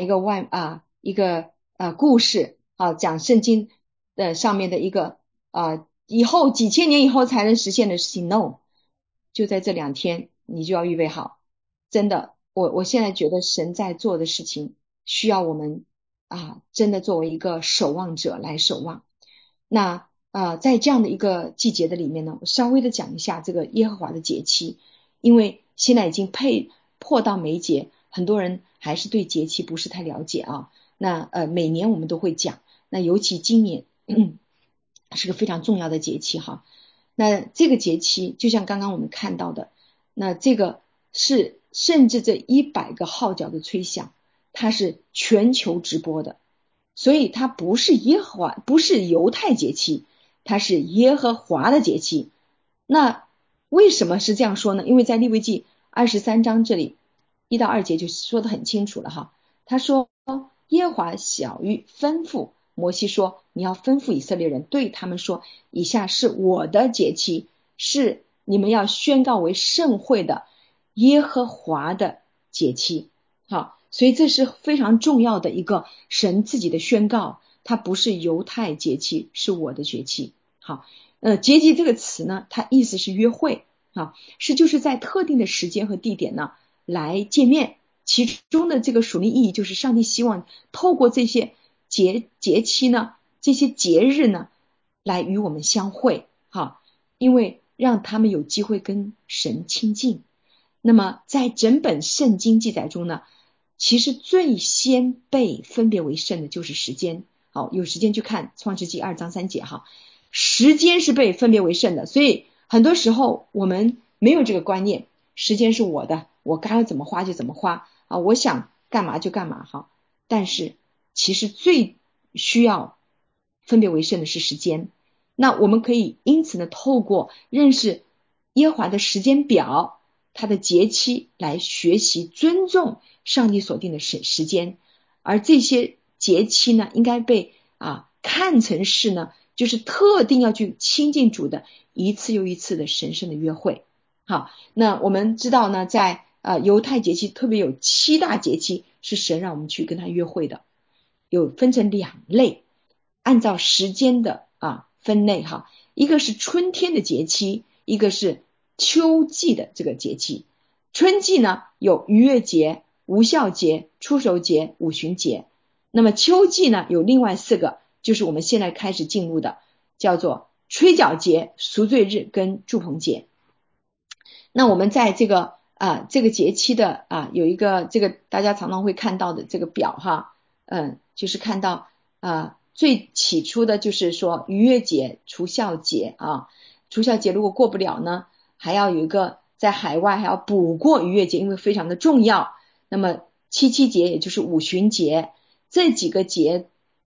故事啊，讲圣经的上面的一个以后几千年以后才能实现的事情。 No， 就在这2天你就要预备好。真的，我现在觉得神在做的事情需要我们真的作为一个守望者来守望。那在这样的一个季节的里面呢，我稍微的讲一下这个耶和华的节期，因为现在已经迫到眉睫，很多人还是对节期不是太了解啊。那每年我们都会讲，那尤其今年是个非常重要的节期哈。那这个节期就像刚刚我们看到的，那这个是甚至这100个号角的吹响，它是全球直播的，所以它不是耶和华，不是犹太节期，它是耶和华的节期。那为什么是这样说呢？因为在利未记23章这里1到2节就说得很清楚了哈。他说耶和华晓谕吩咐摩西说，你要吩咐以色列人，对他们说，以下是我的节期，是你们要宣告为圣会的耶和华的节期。好，所以这是非常重要的一个神自己的宣告，它不是犹太节期，是我的节期。好，节期这个词呢，它意思是约会就是在特定的时间和地点呢来见面，其中的这个属灵意义就是上帝希望透过这些节期呢，这些节日呢来与我们相会因为让他们有机会跟神亲近。那么在整本圣经记载中呢，其实最先被分别为圣的就是时间。好，有时间去看创世纪2章3节时间是被分别为圣的，所以很多时候我们没有这个观念，时间是我的，我该怎么花就怎么花我想干嘛就干嘛但是其实最需要分别为圣的是时间。那我们可以因此呢，透过认识耶和华的时间表，他的节期来学习尊重上帝所定的时间，而这些节期呢，应该被看成是呢，就是特定要去亲近主的一次又一次的神圣的约会。好，那我们知道呢，在犹太节期特别有7大节期是神让我们去跟他约会的，有分成2类，按照时间的分类一个是春天的节期，一个是秋季的这个节期。春季呢有逾越节、无酵节、初熟节、五旬节。那么秋季呢有另外4个，就是我们现在开始进入的，叫做吹角节、赎罪日跟住棚节。那我们在这个节期的有一个这个大家常常会看到的这个表就是看到最起初的就是说逾越节、除酵节除酵节如果过不了呢，还要有一个在海外还要补过逾越节，因为非常的重要。那么七节也就是五旬节，这几个节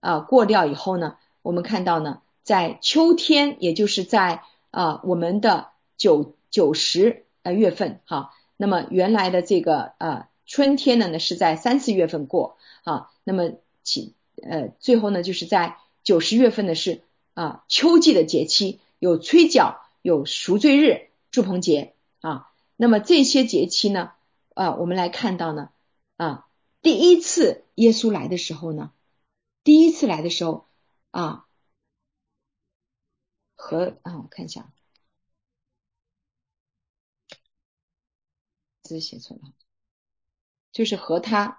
过掉以后呢，我们看到呢，在秋天，也就是在我们的90月份哈，那么原来的这个春天呢是在3、4月份过啊，那么最后呢就是在90月份的是秋季的节期，有吹角，有赎罪日、住棚节啊。那么这些节期呢我们来看到呢第一次耶稣来的时候呢，我看一下，字写错了，就是和他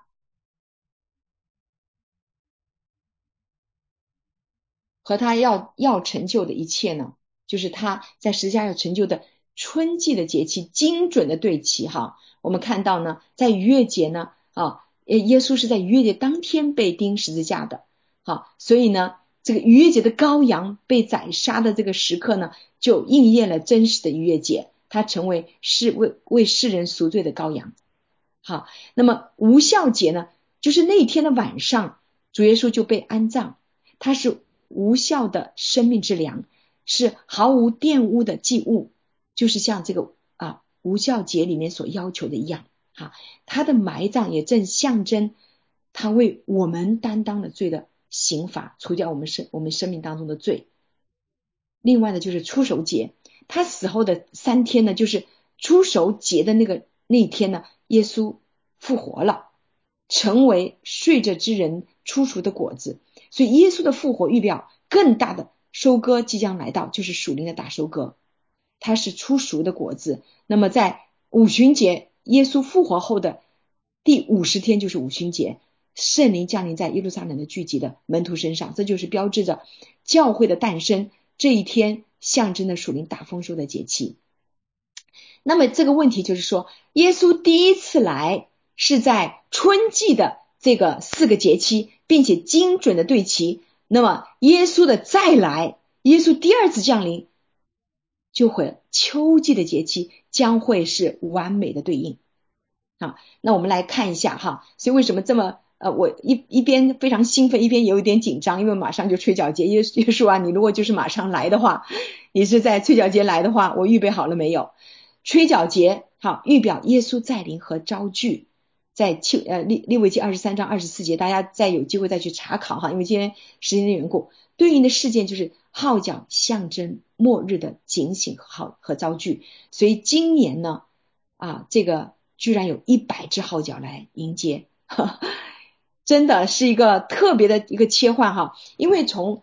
要成就的一切呢，就是他在十字架要成就的春季的节期精准的对齐哈。我们看到呢，在逾越节呢耶稣是在逾越节当天被钉十字架的，好，所以呢这个逾越节的羔羊被宰杀的这个时刻呢，就应验了真实的逾越节，他成为为世人赎罪的羔羊。好，那么无酵节呢，就是那天的晚上，主耶稣就被安葬，他是无酵的生命之粮，是毫无玷污的祭物，就是像这个无酵节里面所要求的一样。他的埋葬也正象征他为我们担当了罪的刑罚，除掉我们生命当中的罪。另外呢就是初熟节，他死后的3天呢，就是初熟节的那一天呢，耶稣复活了，成为睡着之人初熟的果子。所以耶稣的复活预表更大的收割即将来到，就是属灵的大收割，它是初熟的果子。那么在五旬节，耶稣复活后的第50天就是五旬节，圣灵降临在耶路撒冷的聚集的门徒身上，这就是标志着教会的诞生，这一天象征的属灵大丰收的节期。那么这个问题就是说，耶稣第一次来是在春季的这个4个节期，并且精准的对齐，那么耶稣的再来，耶稣第二次降临就会秋季的节期将会是完美的对应。那我们来看一下哈，所以为什么这么我一边非常兴奋，一边也有一点紧张，因为马上就吹角节。耶稣你如果就是马上来的话，你是在吹角节来的话，我预备好了没有？吹角节好，预表耶稣再临和招聚，在利未记23章24节，大家再有机会再去查考哈，因为今天时间的缘故，对应的事件就是号角象征末日的警醒和招聚。所以今年呢这个居然有100只号角来迎接，真的是一个特别的一个切换哈。因为从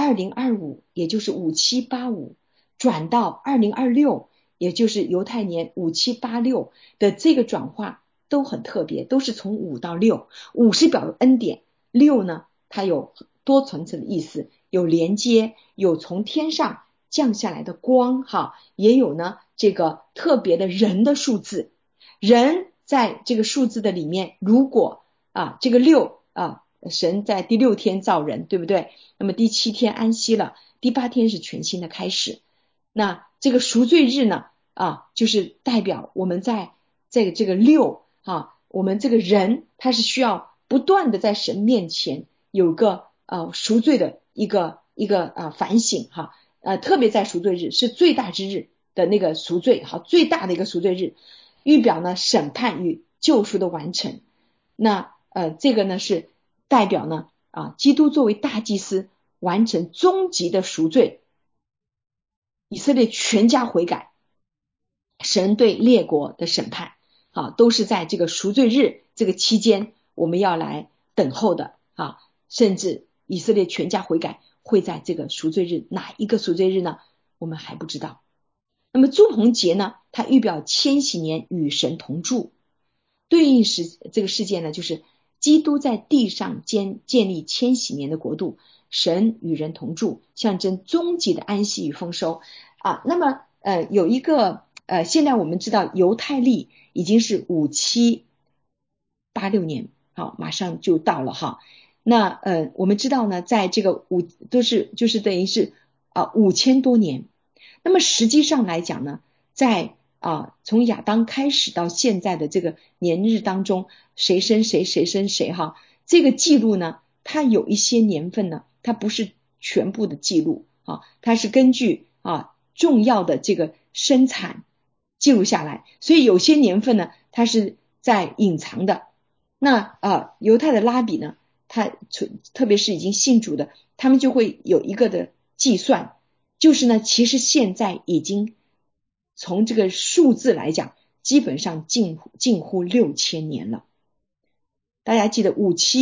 2025也就是5785转到2026，也就是犹太年5786的这个转化都很特别，都是从5到6。5是表恩典，6呢它有多层次的意思，有连接，有从天上降下来的光哈，也有呢这个特别的人的数字。人在这个数字的里面，如果这个6神在第6天造人，对不对？那么第7天安息了，第8天是全新的开始。那这个赎罪日呢就是代表我们在这个6我们这个人他是需要不断的在神面前有个赎罪的一个反省哈。特别在赎罪日是最大之日的那个赎罪最大的一个赎罪日，预表呢审判与救赎的完成。那这个呢是代表呢基督作为大祭司完成终极的赎罪，以色列全家悔改，神对列国的审判都是在这个赎罪日这个期间我们要来等候的甚至以色列全家悔改会在这个赎罪日，哪一个赎罪日呢？我们还不知道。那么住棚节呢，它预表千禧年与神同住，对应这个事件呢，就是基督在地上建立千禧年的国度，神与人同住，象征终极的安息与丰收那么有一个现在我们知道犹太历已经是5786年马上就到了那我们知道呢，在这个就是等于是5000多年。那么实际上来讲呢，在从亚当开始到现在的这个年日当中，谁生谁这个记录呢它有一些年份呢，它不是全部的记录啊，它是根据重要的这个生产记录下来，所以有些年份呢，它是在隐藏的。那犹太的拉比呢，他特别是已经信主的，他们就会有一个的计算，就是呢，其实现在已经从这个数字来讲，基本上近乎6000年了。大家记得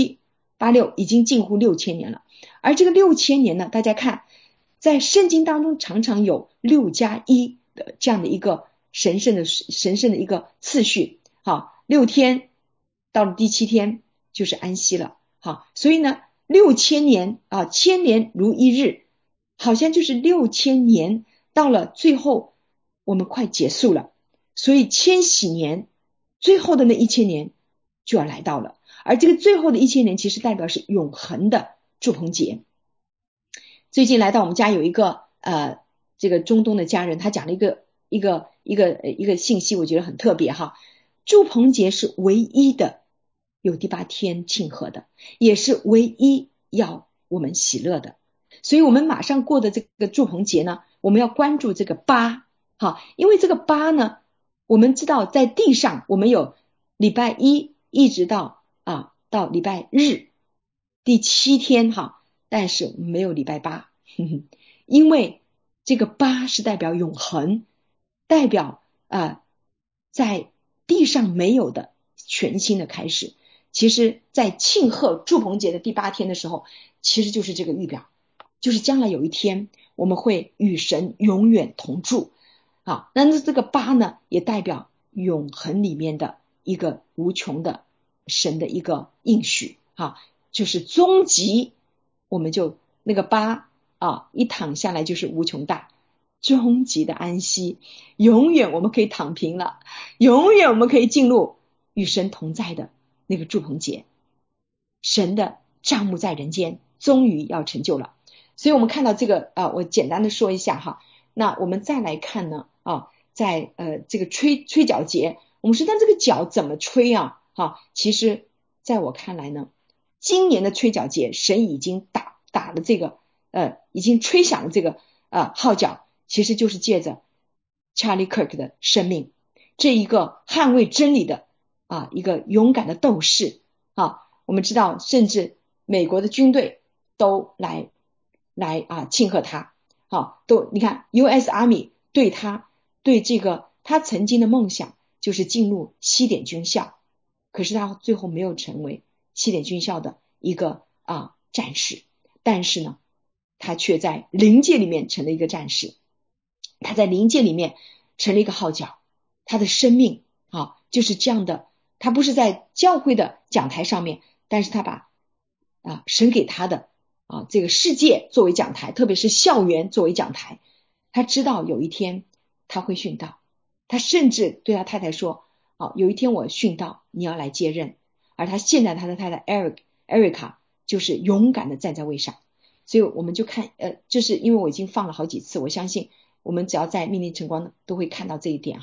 5786已经近乎6000年了。而这个6000年呢，大家看在圣经当中常常有6+1的这样的一个神圣的一个次序。好，6天到了第7天就是安息了。好，所以呢6000年千年如一日，好像就是6000年到了最后我们快结束了，所以千禧年最后的那1000年就要来到了。而这个最后的1000年其实代表是永恒的住棚节。最近来到我们家有一个这个中东的家人，他讲了一个信息，我觉得很特别哈。住棚节是唯一的有第8天庆贺的，也是唯一要我们喜乐的。所以我们马上过的这个住棚节呢，我们要关注这个8，好，因为这个8呢，我们知道在地上我们有礼拜1一直到礼拜日第7天哈，但是没有礼拜8，因为这个8是代表永恒，代表在地上没有的全新的开始。其实在庆贺住棚节的第8天的时候，其实就是这个预表，就是将来有一天我们会与神永远同住。好，那这个8呢，也代表永恒里面的一个无穷的神的一个应许，就是终极，我们就那个8一躺下来就是无穷大，终极的安息，永远我们可以躺平了，永远我们可以进入与神同在的那个住棚节，神的帐幕在人间终于要成就了。所以我们看到这个我简单的说一下哈。那我们再来看呢在这个吹角节，我们说但这个角怎么吹啊？其实在我看来呢，今年的吹角节神已经打了这个已经吹响了这个号角，其实就是借着 Charlie Kirk 的生命，这一个捍卫真理的一个勇敢的斗士我们知道甚至美国的军队都来庆贺他都你看 US Army 对这个他曾经的梦想就是进入西点军校，可是他最后没有成为西点军校的一个战士，但是呢他却在灵界里面成了一个战士，他在灵界里面成了一个号角，他的生命就是这样的。他不是在教会的讲台上面，但是他把神给他的这个世界作为讲台，特别是校园作为讲台。他知道有一天他会殉道，他甚至对他太太说有一天我殉道你要来接任。而他现在他的太太 Erica 就是勇敢的站在位上。所以我们就看就是因为我已经放了好几次，我相信我们只要在命令晨光都会看到这一点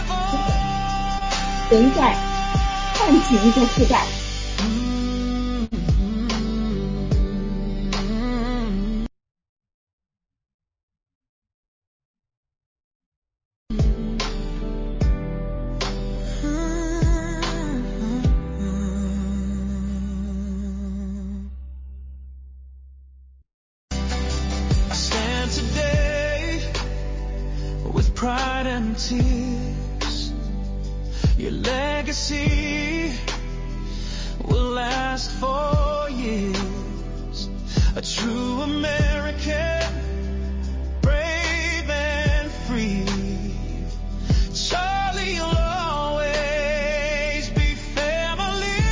神在唤醒一个世代。 Pride and tears, your legacy will last for years. A true American, brave and free. Charlie, you'll always be family.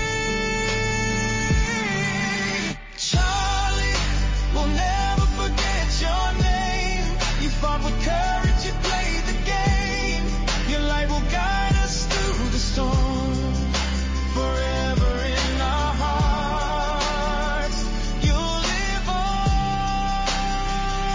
Charlie, we'll never forget your name. You fought with courage, you played the game. Your light will guide us through the storm. Forever in our hearts, you'll live on.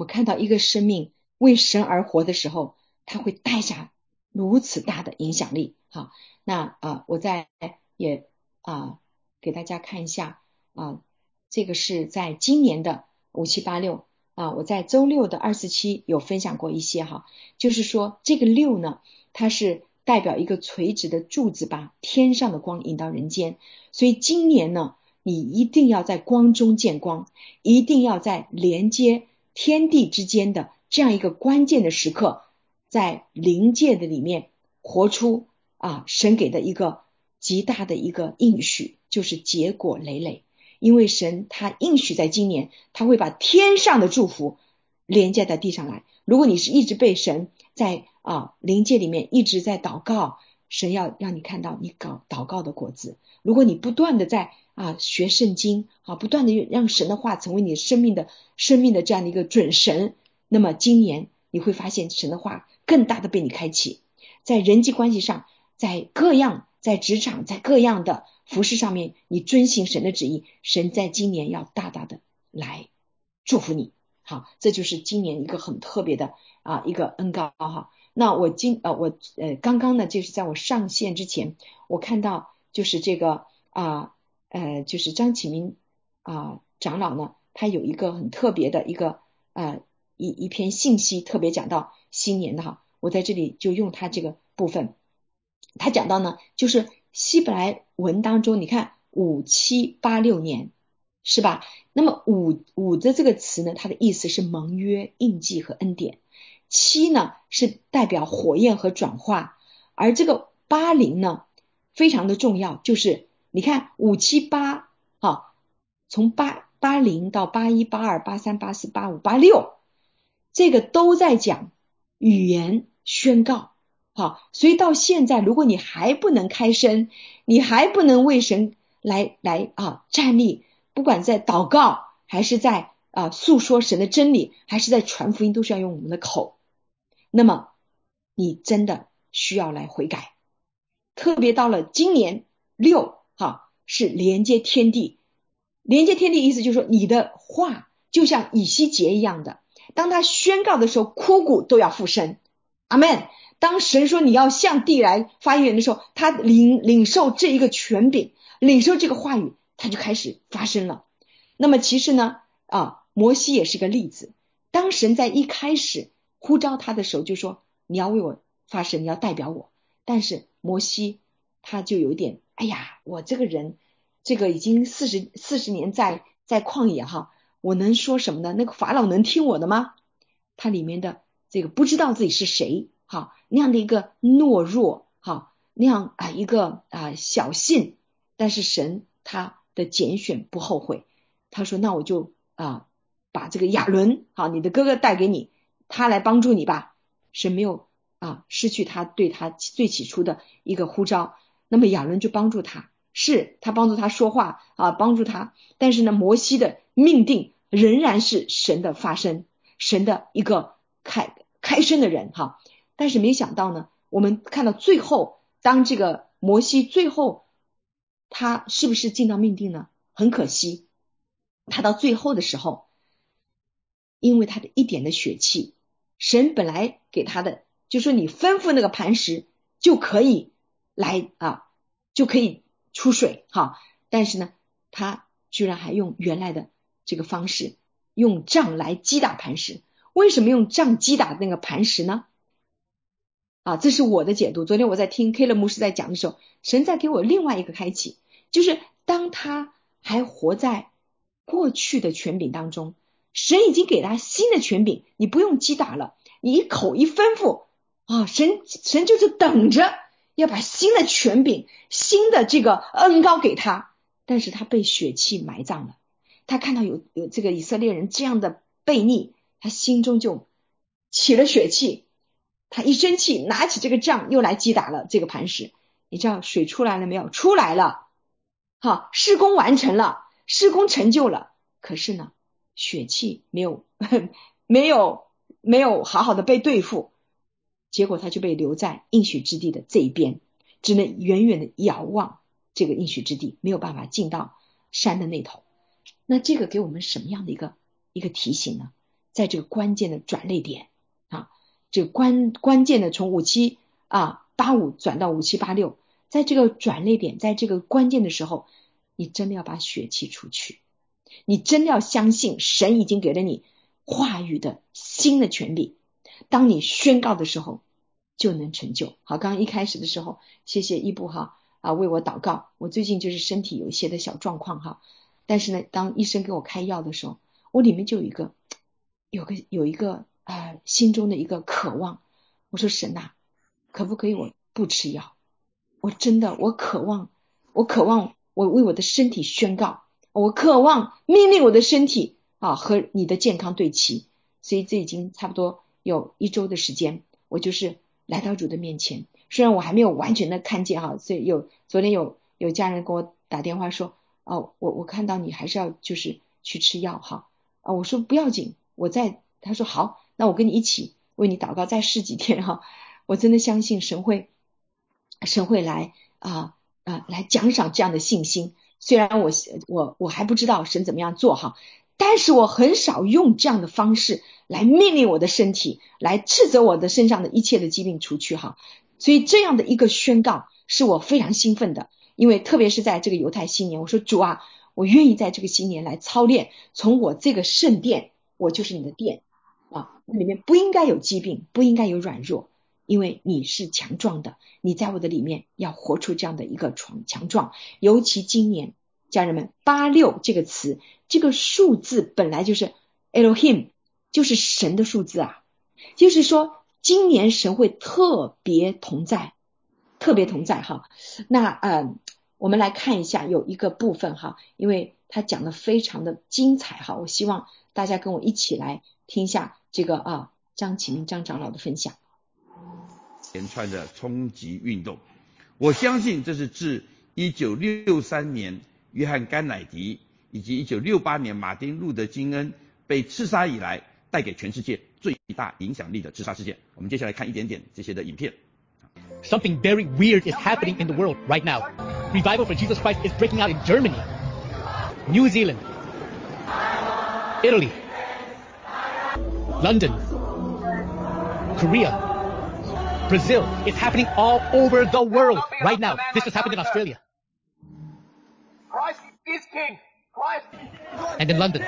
们看到一个生命为神而活的时候，它会带下如此大的影响力。好，那我再也给大家看一下这个是在今年的5786我在周六的247有分享过一些哈，就是说这个6呢，它是代表一个垂直的柱子，把天上的光引到人间。所以今年呢，你一定要在光中见光，一定要在连接天地之间的这样一个关键的时刻，在灵界的里面活出神给的一个极大的一个应许，就是结果累累。因为神他应许在今年，他会把天上的祝福连接在地上来。如果你是一直被神在灵界里面一直在祷告，神要让你看到你祷告的果子。如果你不断的在学圣经不断的让神的话成为你生命的这样的一个准绳，那么今年你会发现神的话更大的被你开启，在人际关系上，在职场，在各样的服事上面，你遵行神的旨意，神在今年要大大的来祝福你。好，这就是今年一个很特别的一个恩膏哈。那我刚刚呢，就是在我上线之前，我看到就是这个就是张启明长老呢，他有一个很特别的一个一篇信息，特别讲到新年的哈，我在这里就用他这个部分。他讲到呢，就是希伯来文当中，你看5786年是吧？那么五的这个词呢，它的意思是盟约、印记和恩典。7呢是代表火焰和转化，而这个80呢非常的重要，就是你看578从80到81、82、83、84、85、86，这个都在讲语言宣告。好，所以到现在，如果你还不能开声，你还不能为神来站立，不管在祷告，还是在诉说神的真理，还是在传福音，都是要用我们的口。那么你真的需要来悔改。特别到了今年6是连接天地。连接天地意思就是说，你的话就像以西结一样的，当他宣告的时候，枯骨都要复生。阿们。当神说你要向地来发言的时候，他领受这一个权柄，领受这个话语，他就开始发生了。那么其实呢摩西也是个例子。当神在一开始呼召他的时候，就说你要为我发声，你要代表我。但是摩西他就有一点，哎呀，我这个人这个已经40年在旷野我能说什么呢？那个法老能听我的吗？他里面的这个不知道自己是谁那样的一个懦弱那样一个小信。但是神他的拣选不后悔，他说那我就把这个亚伦你的哥哥带给你，他来帮助你吧。神没有失去他对他最起初的一个呼召。那么亚伦就帮助他，是他帮助他说话帮助他。但是呢，摩西的命定仍然是神的发声，神的一个开声的人但是没想到呢，我们看到最后，当这个摩西最后他是不是进到命定呢？很可惜，他到最后的时候，因为他的一点的血气，神本来给他的就说你吩咐那个磐石就可以来就可以出水但是呢，他居然还用原来的这个方式，用杖来击打磐石。为什么用杖击打那个磐石呢？这是我的解读。昨天我在听 K 勒牧师在讲的时候，神在给我另外一个开启，就是当他还活在过去的权柄当中，神已经给他新的权柄，你不用击打了，你一口一吩咐神就是等着要把新的权柄，新的这个恩膏给他。但是他被血气埋葬了，他看到有这个以色列人这样的悖逆，他心中就起了血气。他一生气，拿起这个杖又来击打了这个磐石。你知道水出来了没有？出来了。施工完成了，施工成就了。可是呢，血气没有好好的被对付，结果他就被留在应许之地的这一边，只能远远的遥望这个应许之地，没有办法进到山的那头。那这个给我们什么样的一个提醒呢？ 在这个关键的转捩点啊，这个关键的从5785转到5786，在这个转捩点，在这个关键的时候，你真的要把血气出去，你真的要相信神已经给了你话语的新的权利，当你宣告的时候就能成就。好，刚刚一开始的时候，谢谢一部为我祷告，我最近就是身体有一些的小状况但是呢，当医生给我开药的时候，我里面就有一个心中的一个渴望，我说神啊，可不可以我不吃药？我真的我渴望我为我的身体宣告，我渴望命令我的身体和你的健康对齐。所以这已经差不多有1周的时间，我就是来到主的面前，虽然我还没有完全的看见所以昨天有家人给我打电话说我看到你还是要就是去吃药我说不要紧，他说好，那我跟你一起为你祷告，再试几天我真的相信神会来来奖赏这样的信心。虽然我还不知道神怎么样做但是我很少用这样的方式来命令我的身体，来斥责我的身上的一切的疾病除去所以这样的一个宣告是我非常兴奋的，因为特别是在这个犹太新年，我说主啊，我愿意在这个新年来操练，从我这个圣殿，我就是你的殿那里面不应该有疾病，不应该有软弱，因为你是强壮的，你在我的里面要活出这样的一个强壮。尤其今年家人们86这个词，这个数字本来就是 Elohim， 就是神的数字就是说今年神会特别同在那我们来看一下有一个部分因为他讲的非常的精彩我希望大家跟我一起来听一下这个张启明张长老的分享。 连串的冲击运动，我相信这是自1963年约翰甘乃迪以及1968年马丁路德金恩被刺杀以来，带给全世界最大影响力的自杀事件。我们接下来看一点点这些的影片。 Something very weird is happening in the world right now. Revival for Jesus Christ is breaking out in Germany, New Zealand, Italy, London, Korea, Brazil. It's happening all over the world right now. This just happened in Australia. Christ is King. Christ. And in London,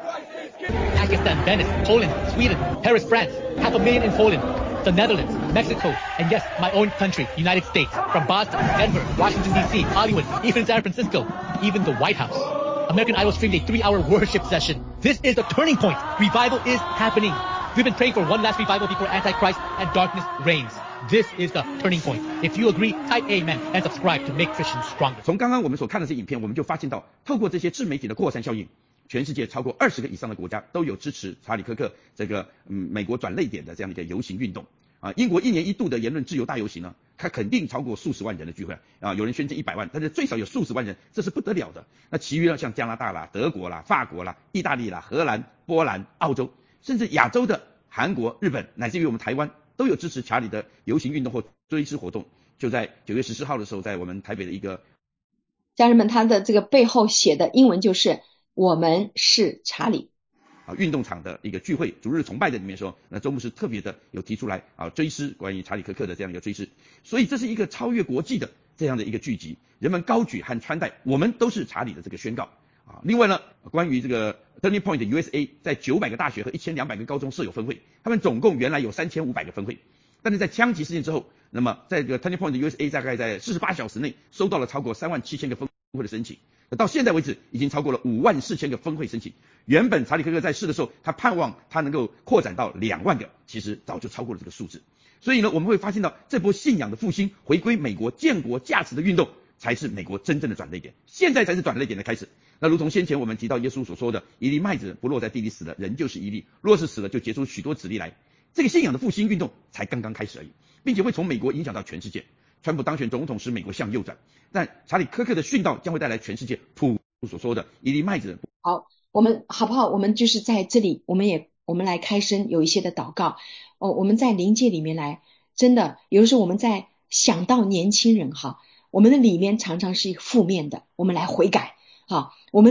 Pakistan, Venice, Poland, Sweden, Paris, France, 500,000 in Poland, the Netherlands, Mexico, and yes, my own country, United States, from Boston, Denver, Washington, D.C., Hollywood, even San Francisco, even the White House. American Idol streamed a 3-hour worship session. This is the turning point. Revival is happening. We've been praying for one last revival before Antichrist and darkness reigns. This is the turning point. If you agree, type amen and subscribe to make Christians stronger. 从刚刚我们所看的这影片，我们就发现到，透过这些自媒体的扩散效应，全世界超过20个以上的国家都有支持查理科克这个美国转捩点的这样的一个游行运动英国1年1度的言论自由大游行呢，它肯定超过数十万人的聚会有人宣称100万，但是最少有数十万人，这是不得了的。那其余呢，像加拿大啦、德国啦、法国啦、意大利啦、荷兰、波兰、澳洲，甚至亚洲的韩国、日本，乃至于我们台湾，都有支持查理的游行运动或追思活动。就在9月14号的时候，在我们台北的一个家人们，他的这个背后写的英文就是我们是查理运动场的一个聚会，逐日崇拜的里面说，那周牧师特别的有提出来追思关于查理科克的这样一个追思，所以这是一个超越国际的这样的一个聚集，人们高举和穿戴我们都是查理的这个宣告另外呢，关于这个 Turning Point USA 在900个大学和1200个高中设有分会，他们总共原来有3500个分会，但是在枪击事件之后，那么在这个 Turning Point USA 大概在48小时内收到了超过37000个分会的申请，到现在为止已经超过了54000个分会申请。原本查理科克在世的时候，他盼望他能够扩展到2万个，其实早就超过了这个数字。所以呢，我们会发现到这波信仰的复兴，回归美国建国价值的运动，才是美国真正的转捩点，现在才是转捩点的开始。那如同先前我们提到耶稣所说的，一粒麦子不落在地里死了，人就是一粒；若是死了，就结出许多子粒来。这个信仰的复兴运动才刚刚开始而已，并且会从美国影响到全世界。川普当选总统时，美国向右转，但查理科克的殉道将会带来全世界普所说的一粒麦子。 好，我们好不好？我们就是在这里，我们来开声，有一些的祷告我们在灵界里面来，真的有的时候我们在想到年轻人我们的里面常常是负面的，我们来悔改我们在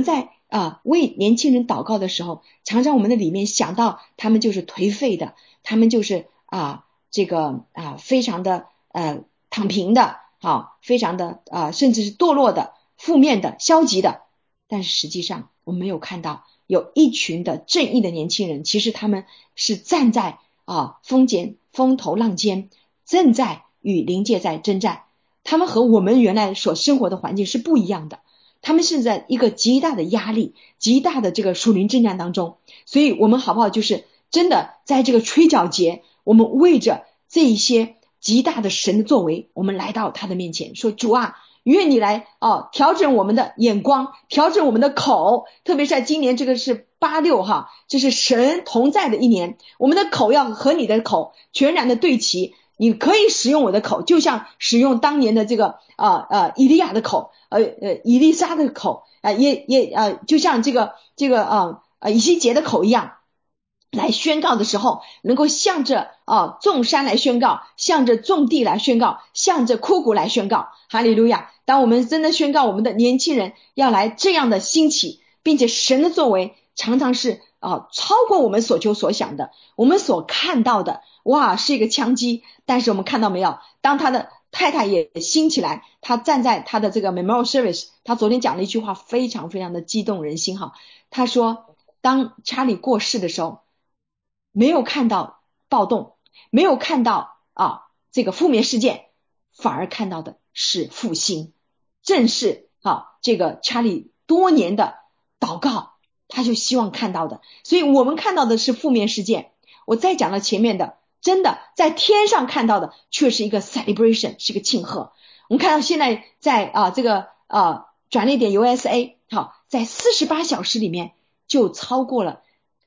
为年轻人祷告的时候，常常我们的里面想到他们就是颓废的，他们就是非常的躺平的，非常的甚至是堕落的、负面的、消极的。但是实际上我们没有看到有一群的正义的年轻人，其实他们是站在风头浪尖，正在与灵界在征战。他们和我们原来所生活的环境是不一样的，他们是在一个极大的压力、极大的这个属灵征战当中。所以我们好不好就是真的在这个吹角节，我们为着这一些极大的神的作为，我们来到他的面前说，主啊，愿你来调整我们的眼光，调整我们的口，特别是在今年这个是86这是神同在的一年，我们的口要和你的口全然的对齐。你可以使用我的口，就像使用当年的这个以利亚的口，以利沙的口，就像这个以西结的口一样，来宣告的时候，能够向着众山来宣告，向着众地来宣告，向着枯骨来宣告。哈利路亚！当我们真的宣告我们的年轻人要来这样的兴起，并且神的作为常常是超过我们所求所想的，我们所看到的哇是一个枪击，但是我们看到没有，当他的太太也兴起来，他站在他的这个 memorial service， 他昨天讲了一句话非常非常的激动人心他说当查理过世的时候，没有看到暴动，没有看到这个负面事件，反而看到的是复兴，正是这个查理多年的祷告他就希望看到的。所以我们看到的是负面事件，我再讲了前面的，真的在天上看到的却是一个 celebration， 是个庆贺。我们看到现在在这个转捩点 USA 在48小时里面就超过了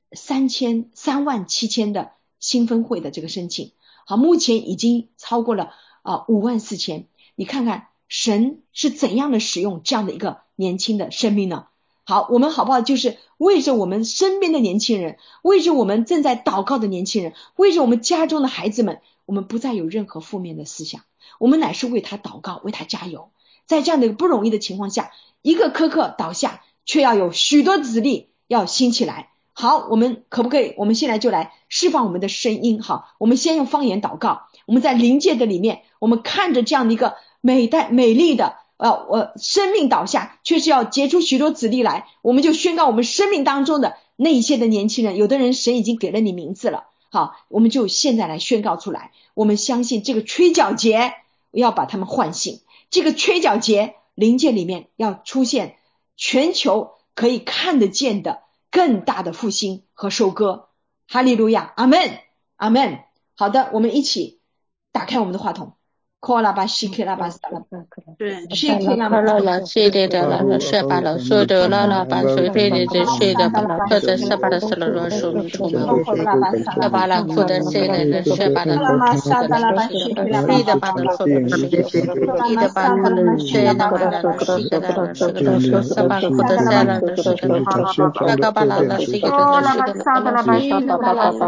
37000的新分会的这个申请，目前已经超过了54000。你看看神是怎样的使用这样的一个年轻的生命呢？好，我们好不好就是为着我们身边的年轻人，为着我们正在祷告的年轻人，为着我们家中的孩子们，我们不再有任何负面的思想，我们乃是为他祷告，为他加油。在这样的不容易的情况下，一个苛刻倒下，却要有许多子力要兴起来。好，我们可不可以我们现在就来释放我们的声音？好，我们先用方言祷告，我们在灵界的里面，我们看着这样的一个美丽的生命倒下，却是要结出许多子粒来，我们就宣告我们生命当中的那一些的年轻人，有的人神已经给了你名字了，好，我们就现在来宣告出来。我们相信这个吹角节要把他们唤醒，这个吹角节灵界里面要出现全球可以看得见的更大的复兴和收割。哈利路亚，阿们阿们。好的，我们一起打开我们的话筒。科拉巴西克拉巴萨拉巴， 对， 西克拉巴了，谢的的了，是把了，说的了，把水对的的，是的把了，或者是把了，是了，若是不出门，要把了，或者是的，是把了，是的把了，说的，是的把了，是的把了，是的把了，是的把了，是的，是把了，或者是了，是的，那个把了，是的，是的，是的把了，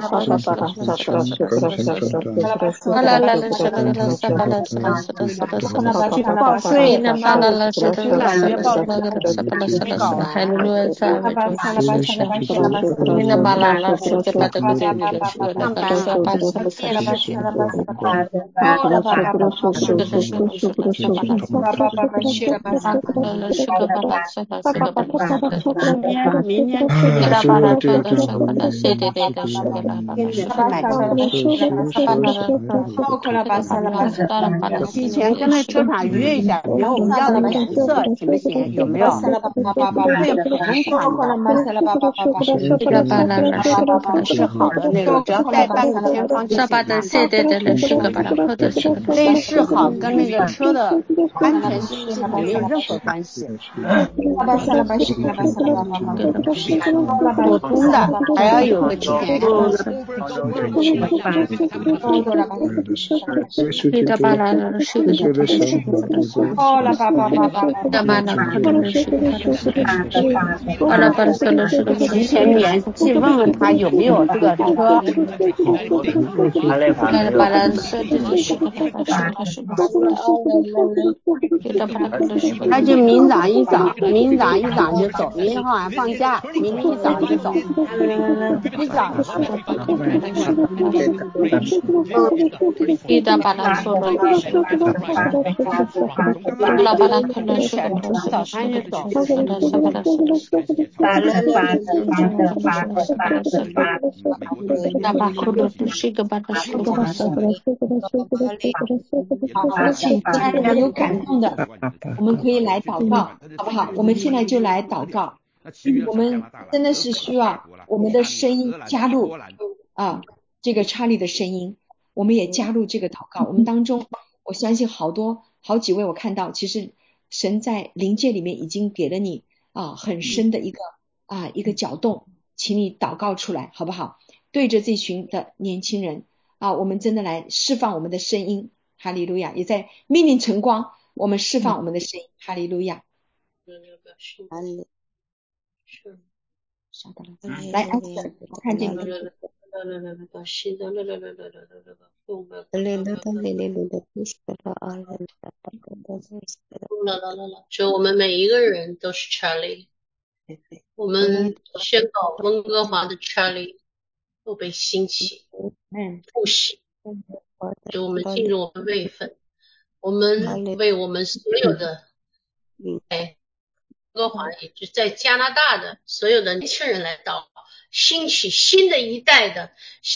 是的。 报税的那了了是的，是的，是的，是的，还有路上那把了了是的，把这个这个是的，那把说把是的，是的，是的， 明年提前跟那车厂约一下，比如我们要的颜色行不行？有没有？对，不同款的，是好的那种，只要带半个天窗就行了。内饰好跟那个车的安全性质没有任何关系。普通的还要有个钱。 提前联系问问他有没有这个车。他就明早一早就走，明天好像放假，明天一早就走，一早早餐就走。 而且亲爱的人有感动的，我们可以来祷告，好不好？我们现在就来祷告。我们真的是需要我们的声音加入这个查理的声音，我们也加入这个祷告。我们当中，我相信好几位我看到，其实神在灵界里面已经给了你很深的一个搅动，请你祷告出来，好不好？对着这群的年轻人我们真的来释放我们的声音，哈利路亚！也在命令晨光，我们释放我们的声音，哈利路亚！来，安琪，我看见你。 就我们每一个人都是 Charlie， 我们宣告温哥华的 Charlie 都被兴起，复兴。就我们进入我们位分，我们为我们所有的在温哥华，也就是在加拿大的所有的年轻人来祷告，兴起新的一代的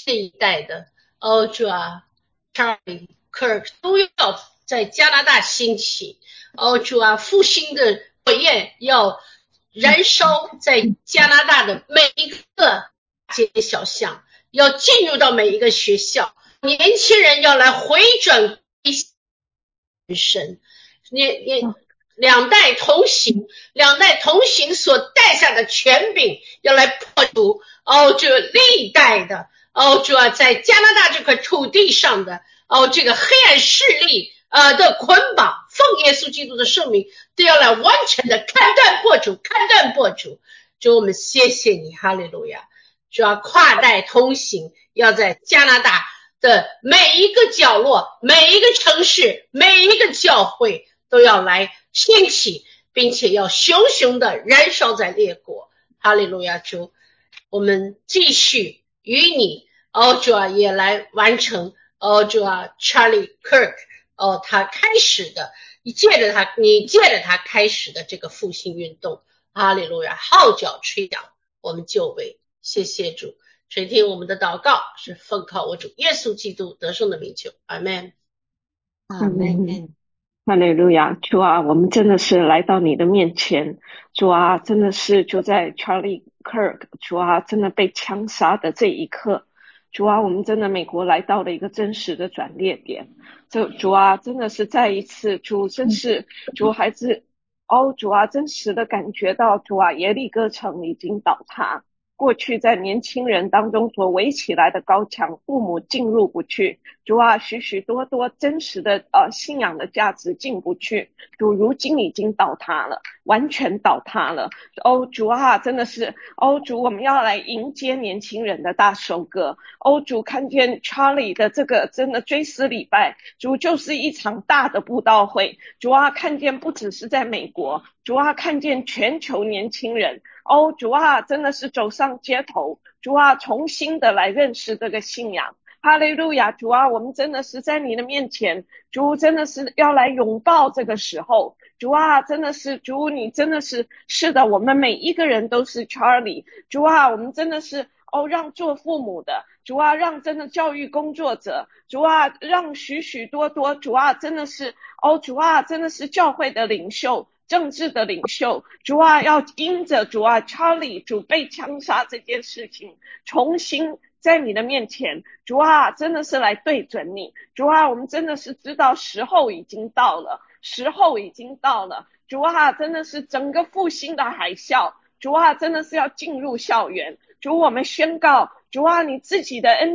主啊 Charlie Kirk 都要在加拿大兴起，主啊复兴的火焰要燃烧在加拿大的每一个街小巷，要进入到每一个学校，年轻人要来回转神，两代同行所带下的权柄要来破除这历代的主啊在加拿大这块土地上的这个黑暗势力的捆绑，奉耶稣基督的圣名都要来完全的砍断破除。主，我们谢谢你，哈利路亚！主啊，跨代同行，要在加拿大的每一个角落、每一个城市、每一个教会都要来兴起，并且要熊熊的燃烧在列国。哈利路亚！主，我们继续与你主啊也来完成主啊 Charlie Kirk他开始的，你借着他开始的这个复兴运动。哈利路亚！号角吹响，我们就位。谢谢主，垂听我们的祷告，是奉靠我主耶稣基督得胜的名求。阿们。 阿们。 哈利路亚！主啊，我们真的是来到你的面前，主啊，真的是就在 Charlie Kirk 主啊真的被枪杀的这一刻，主啊，我们真的美国来到了一个真实的转捩点。这主啊，真的是再一次，主真是主还是主啊，真实的感觉到主啊，耶利哥城已经倒塌。过去在年轻人当中所围起来的高墙，父母进入不去，主啊，许许多多真实的信仰的价值进不去，主如今已经倒塌了，完全倒塌了。主啊，真的是主，我们要来迎接年轻人的大收割。主看见 Charlie 的这个真的追思礼拜，主就是一场大的布道会。主啊，看见不只是在美国，主啊，看见全球年轻人。主啊，真的是走上街头，主啊，重新的来认识这个信仰。哈利路亚！主啊，我们真的是在你的面前，主真的是要来拥抱这个时候。主啊，真的是主，你真的是的，我们每一个人都是 Charlie。主啊，我们真的是让做父母的，主啊，让真的教育工作者，主啊，让许许多多，主啊，真的是主啊，真的是教会的领袖。政治的领袖，主啊，要因着主啊 Charlie 主被枪杀这件事情，重新在你的面前，主啊，真的是来对准你。主啊，我们真的是知道时候已经到了，主啊，真的是整个复兴的海啸，主啊，真的是要进入校园。主，我们宣告，主啊，你自己的恩典，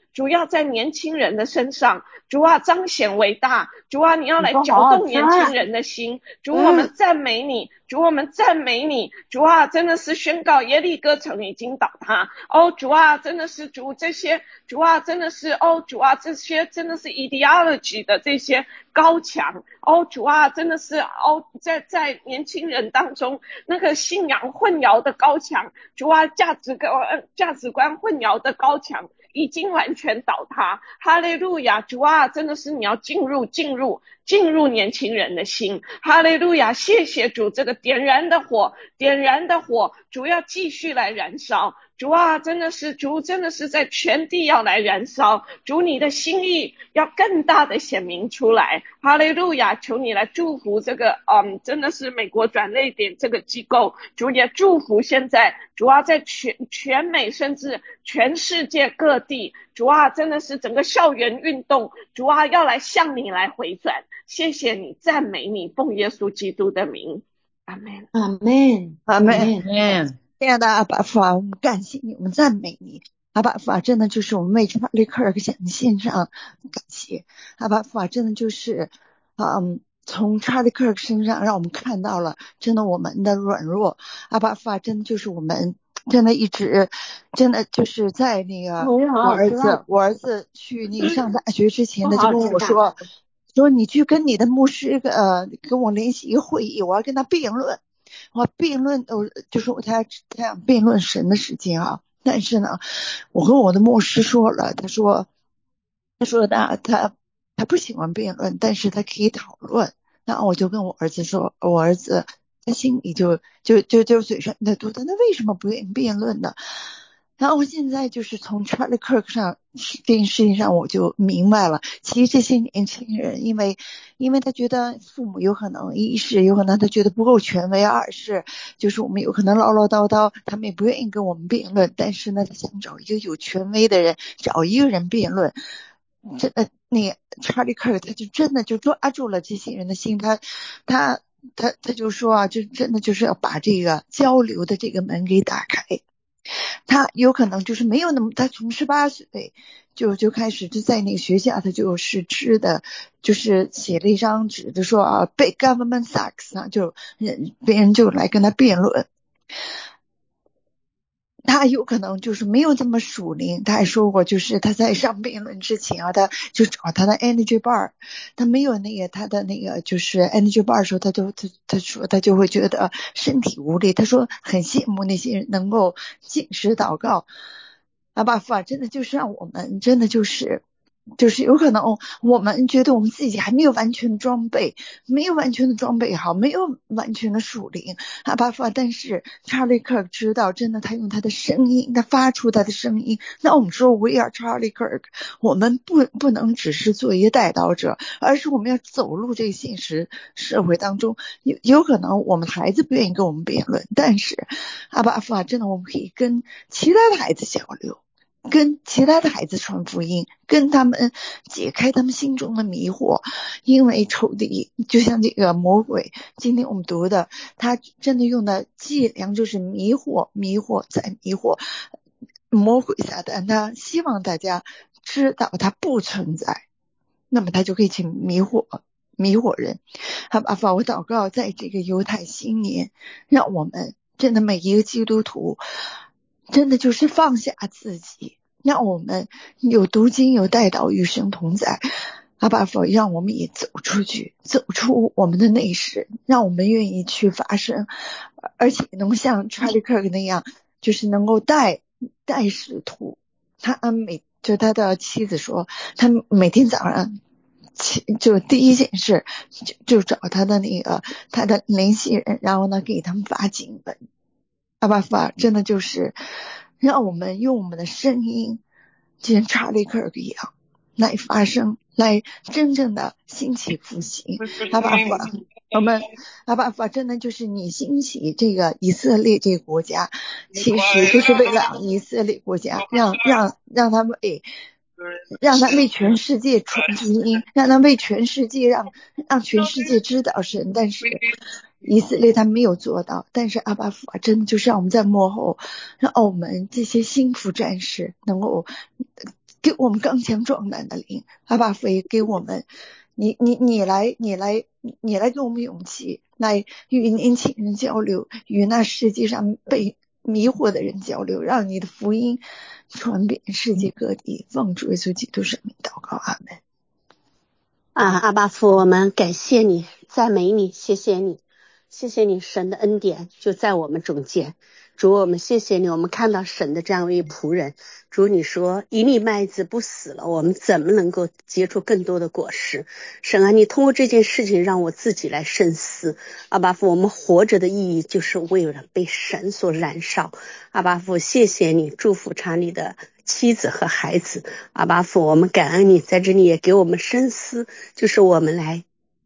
主要在年轻人的身上，主啊彰显伟大，主啊你要来搅动年轻人的心，主我们赞美你，主我们赞美你，主啊真的是宣告耶利哥城已经倒塌，主啊真的是主这些，主啊真的是主啊这些真的是 ideology 的这些高墙，主啊真的是在年轻人当中那个信仰混淆的高墙，主啊价值观混淆的高墙已经完全倒塌，哈利路亚，主啊真的是你要进入年轻人的心，哈利路亚，谢谢主，这个点燃的火，主要继续来燃烧，主啊真的是主真的是在全地要来燃烧，主你的心意要更大的显明出来，哈利路亚，求你来祝福这个真的是美国转捩点这个机构，主也祝福现在主啊在全美甚至全世界各地，主啊真的是整个校园运动，主啊要来向你来回转，谢谢你，赞美你，奉耶稣基督的名，阿们， 阿们， 阿们。亲爱的阿爸父啊，我们感谢你，我们赞美你。阿爸父啊，真的就是我们为查理·克尔克向你献上感谢。阿爸父啊，真的就是从查理·克尔克身上让我们看到了真的我们的软弱。阿爸父啊，真的就是我们真的一直真的就是在那个我儿子去那个上大学之前，他就跟我说你去跟你的牧师跟我联系一个会议，我要跟他辩论。我辩论就是他想辩论神的事情啊，但是呢我跟我的牧师说了，他说他不喜欢辩论，但是他可以讨论。然后我就跟我儿子说，我儿子他心里就嘴上在嘟囔，那为什么不愿意辩论呢？然后我现在就是从 Charlie Kirk 上这件事情上我就明白了，其实这些年轻人因为他觉得父母有可能一是有可能他觉得不够权威，二是就是我们有可能唠唠叨叨，他们也不愿意跟我们辩论，但是呢他想找一个有权威的人，找一个人辩论。那个 Charlie Kirk 他就真的就抓住了这些人的心，他就说啊，就真的就是要把这个交流的这个门给打开。他有可能就是没有那么，他从18岁就开始就在那个学校，他就是就是写了一张纸，就说啊 ，Big Government Sucks 啊，就别人就来跟他辩论。他有可能就是没有这么属灵，他还说过，就是他在上辩论之前啊，他就找他的 energy bar， 他没有那个他的那个就是 energy bar 的时候，他说他就会觉得身体无力，他说很羡慕那些人能够禁食祷告。阿爸父啊，真的就是让我们真的就是有可能我们觉得我们自己还没有完全的装备，没有完全的装备好，没有完全的属灵，阿爸父啊，但是查理克知道，真的他用他的声音，他发出他的声音，那我们说 We are Charlie Kirk， 我们不能只是做一个带导者，而是我们要走入这个现实社会当中。有可能我们的孩子不愿意跟我们辩论，但是阿爸父啊，真的我们可以跟其他的孩子交流，跟其他的孩子传福音，跟他们解开他们心中的迷惑。因为仇敌就像这个魔鬼，今天我们读的，他真的用的伎俩就是迷惑再迷惑。魔鬼撒旦他希望大家知道他不存在，那么他就可以去迷惑人。阿爸，我祷告在这个犹太新年，让我们真的每一个基督徒真的就是放下自己，让我们有读经有代祷与神同在。阿爸父，让我们也走出去，走出我们的内室，让我们愿意去发声，而且能像 Charlie Kirk 那样，就是能够带使徒。他的妻子说，他每天早上就第一件事就找他的联系人，然后呢给他们发经文。阿爸父，真的就是让我们用我们的声音，就像查理·克尔一样来发声，来真正的兴起复兴。阿爸父，阿爸父，真的就是你兴起这个以色列这个国家，其实就是为了以色列国家，让他们为全世界传福音，让他为全世界让全世界知道神。但是以色列他没有做到，但是阿爸父啊，真的就是让我们在幕后，让我们这些心腹战士能够给我们刚强壮胆的灵，阿爸父也给我们，你来给我们勇气，来与年轻人交流，与那世界上被迷惑的人交流，让你的福音传遍世界各地。奉主耶稣基督圣名祷告，阿门。 阿爸父，我们感谢你，赞美你，谢谢你，谢谢你，神的恩典就在我们中间。主，我们谢谢你，我们看到神的这样一位仆人。主，你说一粒麦子不死了，我们怎么能够结出更多的果实？神啊，你通过这件事情让我自己来深思。阿爸父，我们活着的意义就是为了被神所燃烧。阿爸父，谢谢你，祝福查理的妻子和孩子。阿爸父，我们感恩你在这里也给我们深思，就是我们来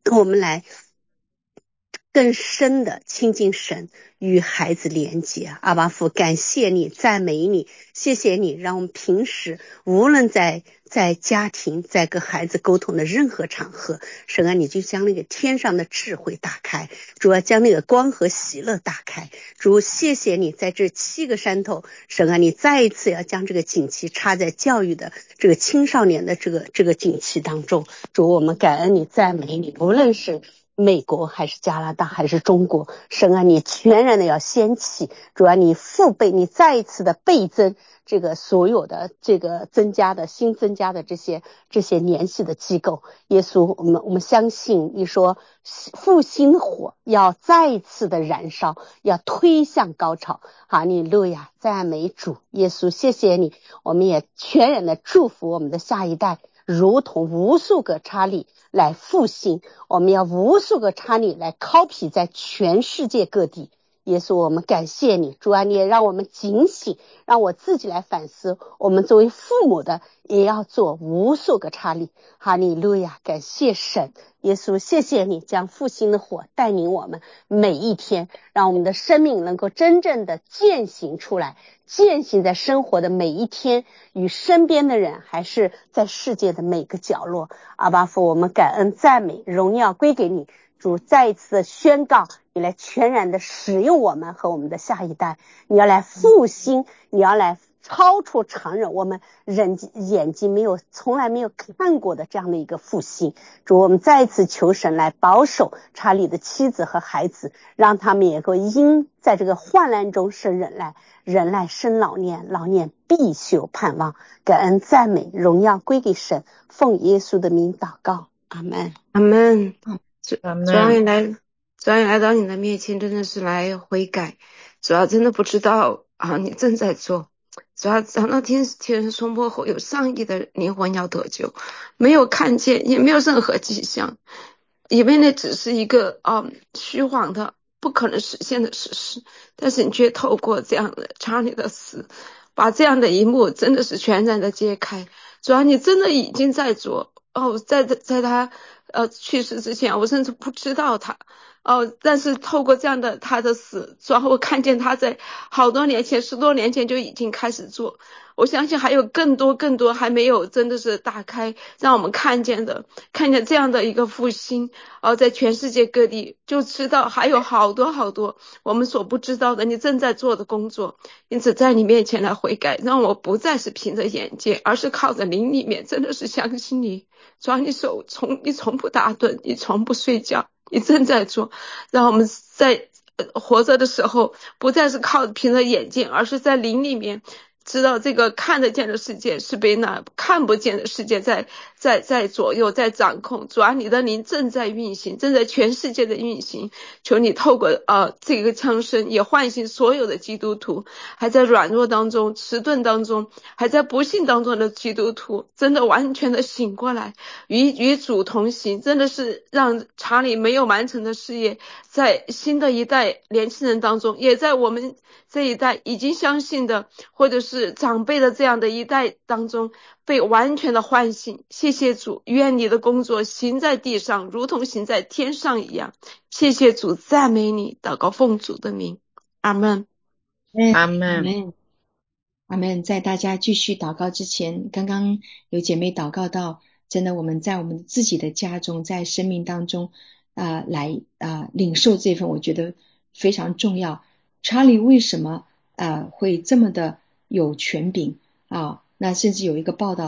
更深的亲近神，与孩子连结。阿爸父，感谢你，赞美你，谢谢你，让我们平时无论在家庭，在跟孩子沟通的任何场合，神啊，你就将那个天上的智慧打开，主啊，将那个光和喜乐打开。主，谢谢你在这7个山头，神啊，你再一次要将这个锦旗插在教育的这个青少年的这个锦旗当中。主，我们感恩你，赞美你，无论是美国还是加拿大还是中国，神啊，你全然的要掀起，主啊，你复倍，你再一次的倍增这个所有的这个新增加的这些联系的机构。耶稣，我们相信你说复兴火要再一次的燃烧，要推向高潮。哈利路亚，赞美主。耶稣，谢谢你，我们也全然的祝福我们的下一代，如同无数个查理来复兴，我们要无数个查理来copy在全世界各地。耶稣，我们感谢你，主啊，你也让我们警醒，让我自己来反思，我们作为父母的也要做无数个查理。哈利路亚，感谢神。耶稣，谢谢你将复兴的火带领我们每一天，让我们的生命能够真正的践行出来，践行在生活的每一天，与身边的人还是在世界的每个角落。阿爸父，我们感恩赞美荣耀归给你。主，再一次的宣告，你来全然的使用我们和我们的下一代，你要来复兴，你要来超出常人我们人眼睛从来没有看过的这样的一个复兴。主，我们再一次求神来保守查理的妻子和孩子，让他们也够因在这个患难中生忍耐，忍耐生老练，老练必修盼望。感恩赞美荣耀归给神，奉耶稣的名祷告，阿们， 阿们。主要也来到你的面前，真的是来悔改。主要真的不知道你正在做。主要讲到天使冲破后有上亿的灵魂要得救，没有看见，也没有任何迹象，以为那只是一个虚晃的不可能实现的事实。但是你却透过这样的查理的死，把这样的一幕真的是全然的揭开。主要你真的已经在做。在他去世之前，我甚至不知道他。但是透过这样的他的死，然后我看见他在好多年前10多年前就已经开始做。我相信还有更多还没有真的是打开让我们看见这样的一个复兴。在全世界各地就知道还有好多我们所不知道的你正在做的工作。因此在你面前来悔改，让我不再是凭着眼界，而是靠着灵里面真的是相信你。主要你从不打盹，你从不睡觉，你正在做，让我们在活着的时候不再是凭着眼睛，而是在灵里面知道这个看得见的世界是被那看不见的世界在左右，在掌控。主啊，你的灵正在运行，正在全世界的运行。求你透过这个枪声也唤醒所有的基督徒，还在软弱当中、迟钝当中、还在不幸当中的基督徒，真的完全的醒过来，与主同行。真的是让查理没有完成的事业，在新的一代年轻人当中，也在我们这一代已经相信的或者是长辈的这样的一代当中被完全的唤醒。谢谢主，愿你的工作行在地上如同行在天上一样。谢谢主，赞美你，祷告奉主的名，阿们， 阿们，阿们。在大家继续祷告之前，刚刚有姐妹祷告到，真的我们在我们自己的家中，在生命当中来领受这份，我觉得非常重要。查理为什么会这么的有权柄那甚至有一个报道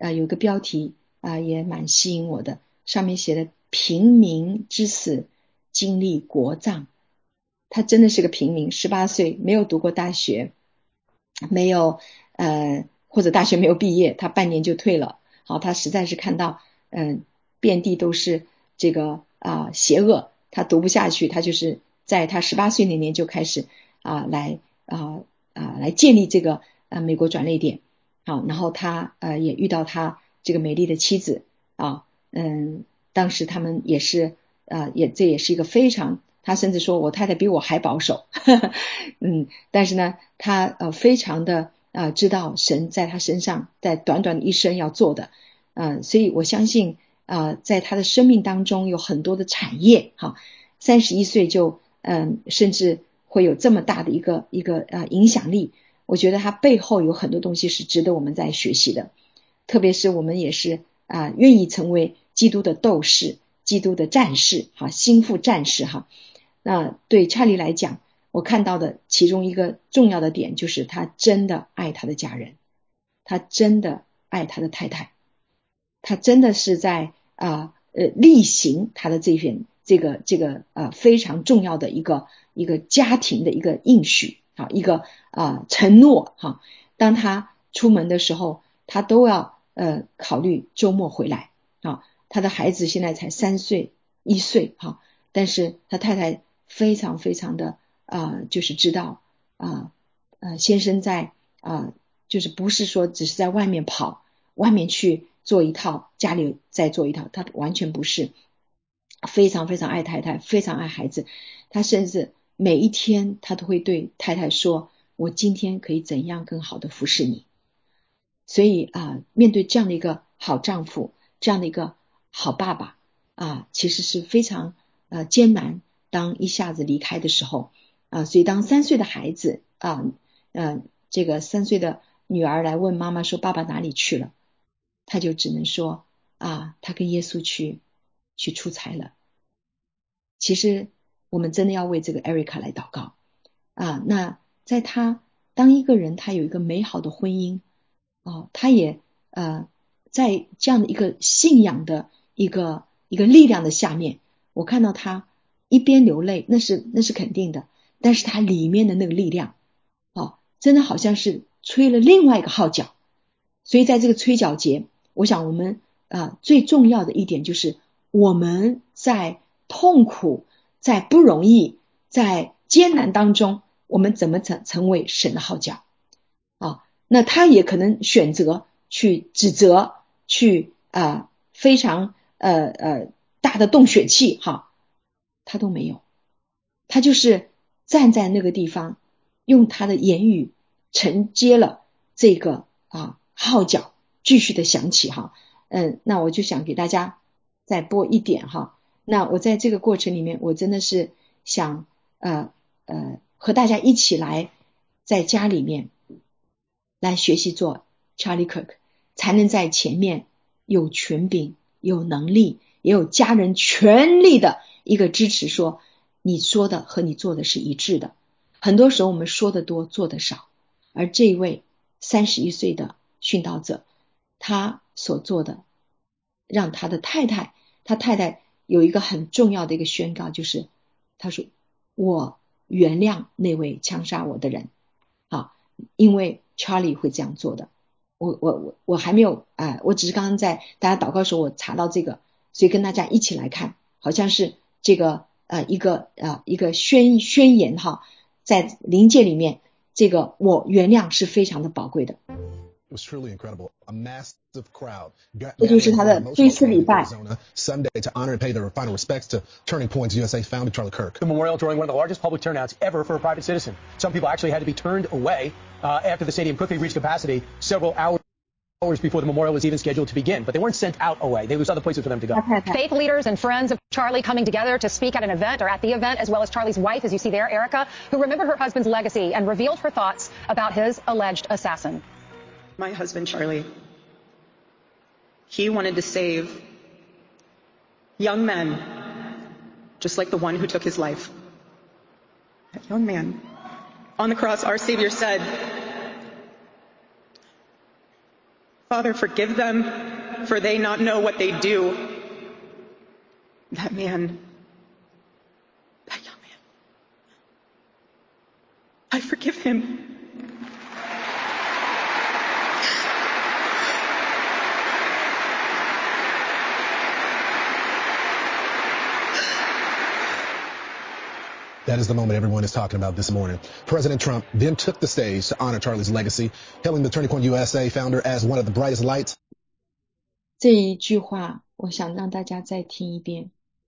有个标题也蛮吸引我的，上面写的平民之死经历国葬。他真的是个平民，18岁，没有读过大学，没有或者大学没有毕业，他半年就退了。好，他实在是看到遍地都是这个邪恶，他读不下去，他就是在他18岁那年就开始来建立这个美国转捩点。好，然后他也遇到他这个美丽的妻子当时他们也是这也是一个非常，他甚至说我太太比我还保守但是呢他非常的知道神在他身上在短短的一生要做的所以我相信在他的生命当中有很多的产业31岁就甚至会有这么大的一个影响力。我觉得他背后有很多东西是值得我们在学习的，特别是我们也是愿意成为基督的斗士，基督的战士心腹战士那对查理来讲，我看到的其中一个重要的点就是他真的爱他的家人，他真的爱他的太太，他真的是在例行他的这个非常重要的一个家庭的一个应许一个承诺当他出门的时候，他都要考虑周末回来他的孩子现在才3岁1岁但是他太太非常非常的就是知道先生在就是不是说只是在外面跑，外面去做一套，家里再做一套，他完全不是，非常非常爱太太，非常爱孩子，他甚至每一天他都会对太太说，我今天可以怎样更好的服侍你。所以面对这样的一个好丈夫，这样的一个好爸爸其实是非常艰难，当一下子离开的时候所以当3岁的孩子这个3岁的女儿来问妈妈说爸爸哪里去了，他就只能说他跟耶稣去出差了。其实我们真的要为这个 Erica 来祷告那在当一个人他有一个美好的婚姻他也在这样的一个信仰的一个力量的下面，我看到他一边流泪，那是肯定的，但是他里面的那个力量真的好像是吹了另外一个号角。所以在这个吹角节，我想我们最重要的一点就是我们在痛苦，在不容易，在艰难当中，我们怎么成为神的号角那他也可能选择去指责，去非常大的动血气他都没有，他就是站在那个地方，用他的言语承接了这个号角继续的响起那我就想给大家再播一点那我在这个过程里面，我真的是想和大家一起来在家里面来学习做 Charlie Kirk， 才能在前面有权柄，有能力，也有家人全力的一个支持，说你说的和你做的是一致的。很多时候我们说的多，做的少，而这一位31岁的殉道者，他所做的让他太太有一个很重要的一个宣告，就是他说我原谅那位枪杀我的人因为 Charlie 会这样做的。我还没有我只是刚刚在大家祷告的时候我查到这个，所以跟大家一起来看，好像是这个一个宣言在灵界里面，这个我原谅是非常的宝贵的。 It was truly incredible. A massive crowd 这就是他的追思礼拜 Sunday to honor and pay their final respects to Turning Point's USA founder Charlie Kirk. The memorial drawing one of the largest public turnouts ever for a private citizen. Some people actually had to be turned away after the stadium quickly reached capacity several hours before the memorial was even scheduled to begin. But they weren't sent out away. They was other places for them to go. Faith leaders and friends of Charlie coming together to speak at an event or at the event, as well as Charlie's wife, as you see there, Erica, who remembered her husband's legacy and revealed her thoughts about his alleged assassin. My husband, Charlie, he wanted to save young men just like the one who took his life. That young man. On the cross, our Savior said, Father, forgive them, for they not know what they do. That young man, I forgive him. That is the moment everyone is talking about this morning. President Trump then took the stage to honor Charlie's legacy, hailing the Turning Point USA founder as one of the brightest lights. 这一句话，我想让大家再听一遍。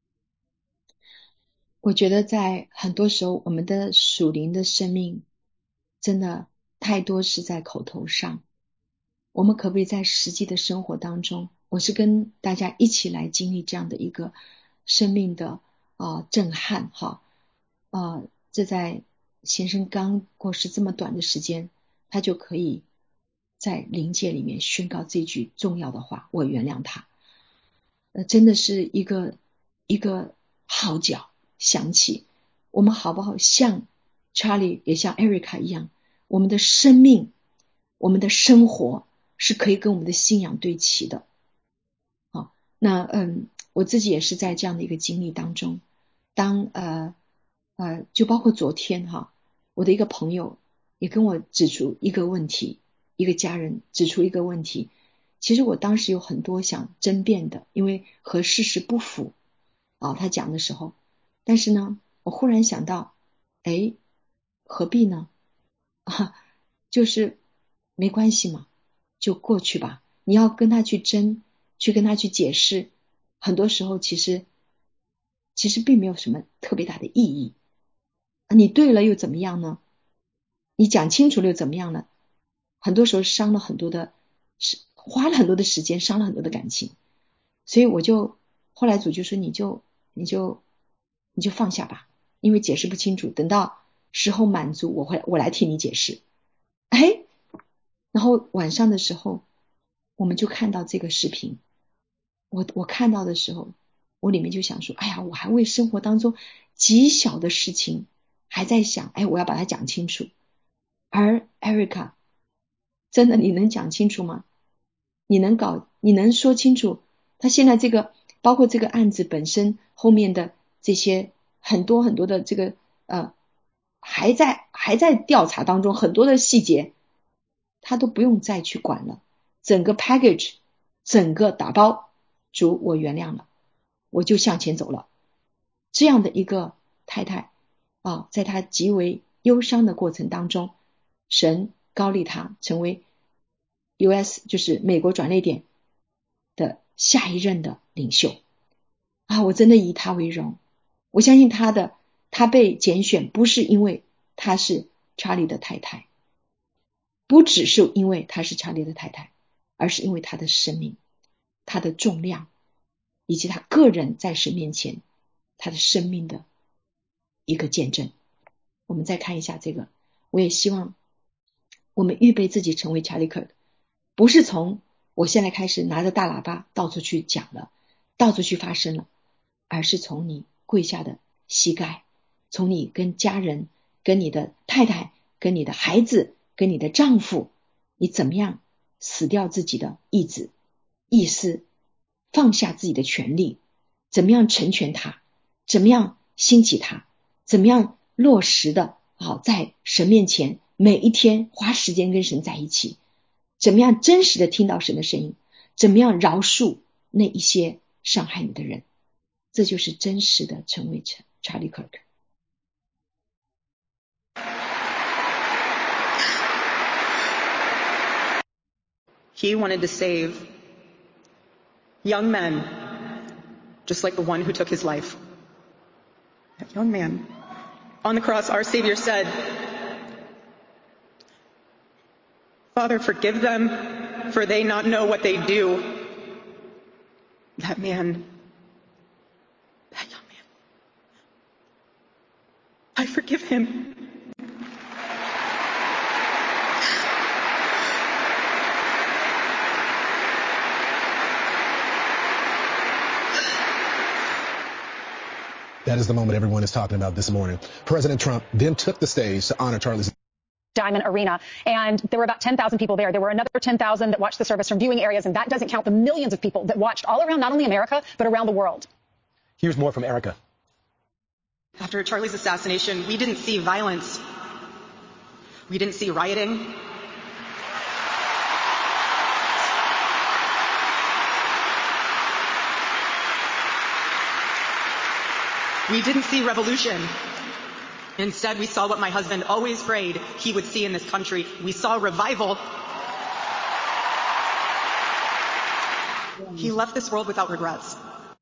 我觉得在很多时候，我们的属灵的生命真的太多是在口头上。我们可不可以在实际的生活当中，我是跟大家一起来经历这样的一个生命的震撼哈。这在先生刚过世这么短的时间，他就可以在灵界里面宣告这句重要的话，我原谅他。真的是一个号角响起，我们好不好像 Charlie 也像 Erica 一样，我们的生命，我们的生活是可以跟我们的信仰对齐的。好，那我自己也是在这样的一个经历当中，当就包括昨天哈，我的一个朋友也跟我指出一个问题，一个家人指出一个问题，其实我当时有很多想争辩的，因为和事实不符他讲的时候，但是呢，我忽然想到，何必呢？就是没关系嘛，就过去吧。你要跟他去争，去跟他去解释，很多时候其实并没有什么特别大的意义。你对了又怎么样呢？你讲清楚了又怎么样呢？很多时候伤了很多的，花了很多的时间，伤了很多的感情。所以后来主就说你就放下吧，因为解释不清楚，等到时候满足我来替你解释。然后晚上的时候我们就看到这个视频，我看到的时候，我里面就想说，哎呀，我还为生活当中极小的事情还在想，我要把它讲清楚。而 Erica 真的你能讲清楚吗？你能说清楚他现在这个包括这个案子本身后面的这些很多很多的这个还在调查当中，很多的细节他都不用再去管了，整个 package 整个打包，主我原谅了，我就向前走了。这样的一个太太在她极为忧伤的过程当中，神高立她成为 US 就是美国转捩点的下一任的领袖我真的以她为荣。我相信她被拣选不是因为她是查理的太太，不只是因为她是查理的太太，而是因为她的生命，她的重量，以及她个人在神面前她的生命的一个见证。我们再看一下这个，我也希望我们预备自己成为查理克，不是从我现在开始拿着大喇叭到处去讲了，到处去发声了，而是从你跪下的膝盖，从你跟家人，跟你的太太，跟你的孩子，跟你的丈夫，你怎么样死掉自己的意志意思，放下自己的权利，怎么样成全他，怎么样兴起他，怎么样落实的在神面前每一天花时间跟神在一起，怎么样真实的听到神的声音，怎么样饶恕那一些伤害你的人，这就是真实的成为查理·克克。 He wanted to save young men, just like the one who took his life. That young man. On the cross, our Savior said, Father, forgive them, for they not know what they do. That young man, I forgive him. That is the moment everyone is talking about this morning. President Trump then took the stage to honor Charlie's Diamond Arena, and there were about 10,000 people there. There were another 10,000 that watched the service from viewing areas, and that doesn't count the millions of people that watched all around not only America, but around the world. Here's more from Erica. After Charlie's assassination, we didn't see violence. We didn't see rioting. We didn't see revolution. Instead, we saw what my husband always prayed he would see in this country. We saw revival. He left this world without regrets.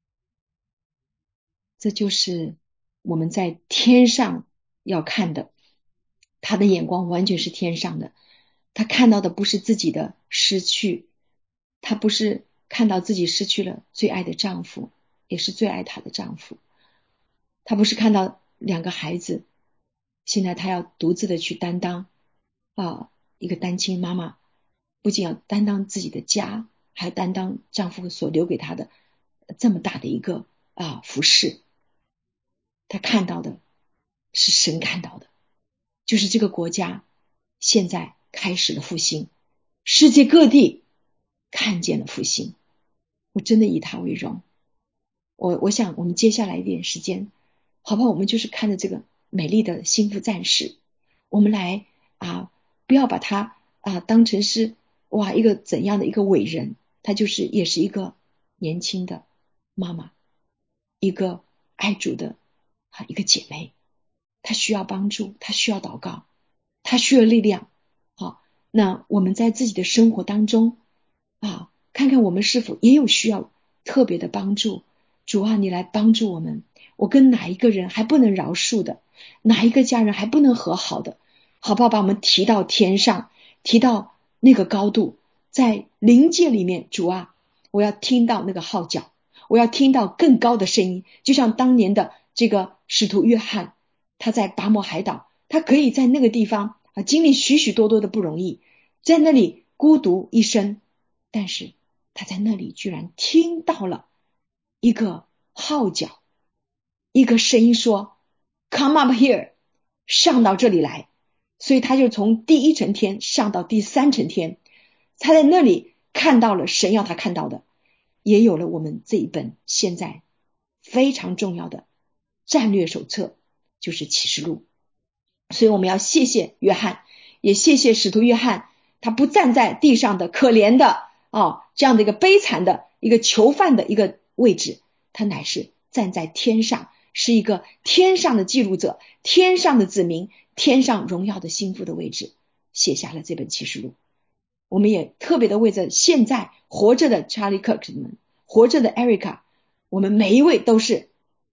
这就是我们在天上要看的，他的眼光完全是天上的，他看到的不是自己的失去，他不是看到自己失去了最爱的丈夫，也是最爱他的丈夫，他不是看到2个孩子，现在他要独自的去担当一个单亲妈妈，不仅要担当自己的家，还要担当丈夫所留给她的这么大的一个服侍。他看到的是神看到的，就是这个国家现在开始了复兴，世界各地看见了复兴，我真的以他为荣。我想我们接下来一点时间，好不好？我们就是看着这个美丽的心腹战士，我们来不要把他当成是一个怎样的一个伟人，他就是也是一个年轻的妈妈，一个爱主的一个姐妹，她需要帮助，她需要祷告，她需要力量。那我们在自己的生活当中看看我们是否也有需要特别的帮助。主啊，你来帮助我们，我跟哪一个人还不能饶恕的，哪一个家人还不能和好的，好不好？把我们提到天上，提到那个高度，在灵界里面，主啊，我要听到那个号角，我要听到更高的声音，就像当年的这个使徒约翰，他在拔摩海岛，他可以在那个地方经历许许多多的不容易，在那里孤独一生，但是他在那里居然听到了一个号角，一个声音说 Come up here， 上到这里来。所以他就从第1层天上到第3层天，他在那里看到了神要他看到的，也有了我们这一本现在非常重要的战略手册，就是启示录。所以我们要谢谢约翰，也谢谢使徒约翰，他不站在地上的可怜的这样的一个悲惨的一个囚犯的一个位置，他乃是站在天上，是一个天上的记录者，天上的子民，天上荣耀的心腹的位置，写下了这本启示录。我们也特别的为着现在活着的 Charlie Kirk 们，活着的 Erica， 我们每一位都是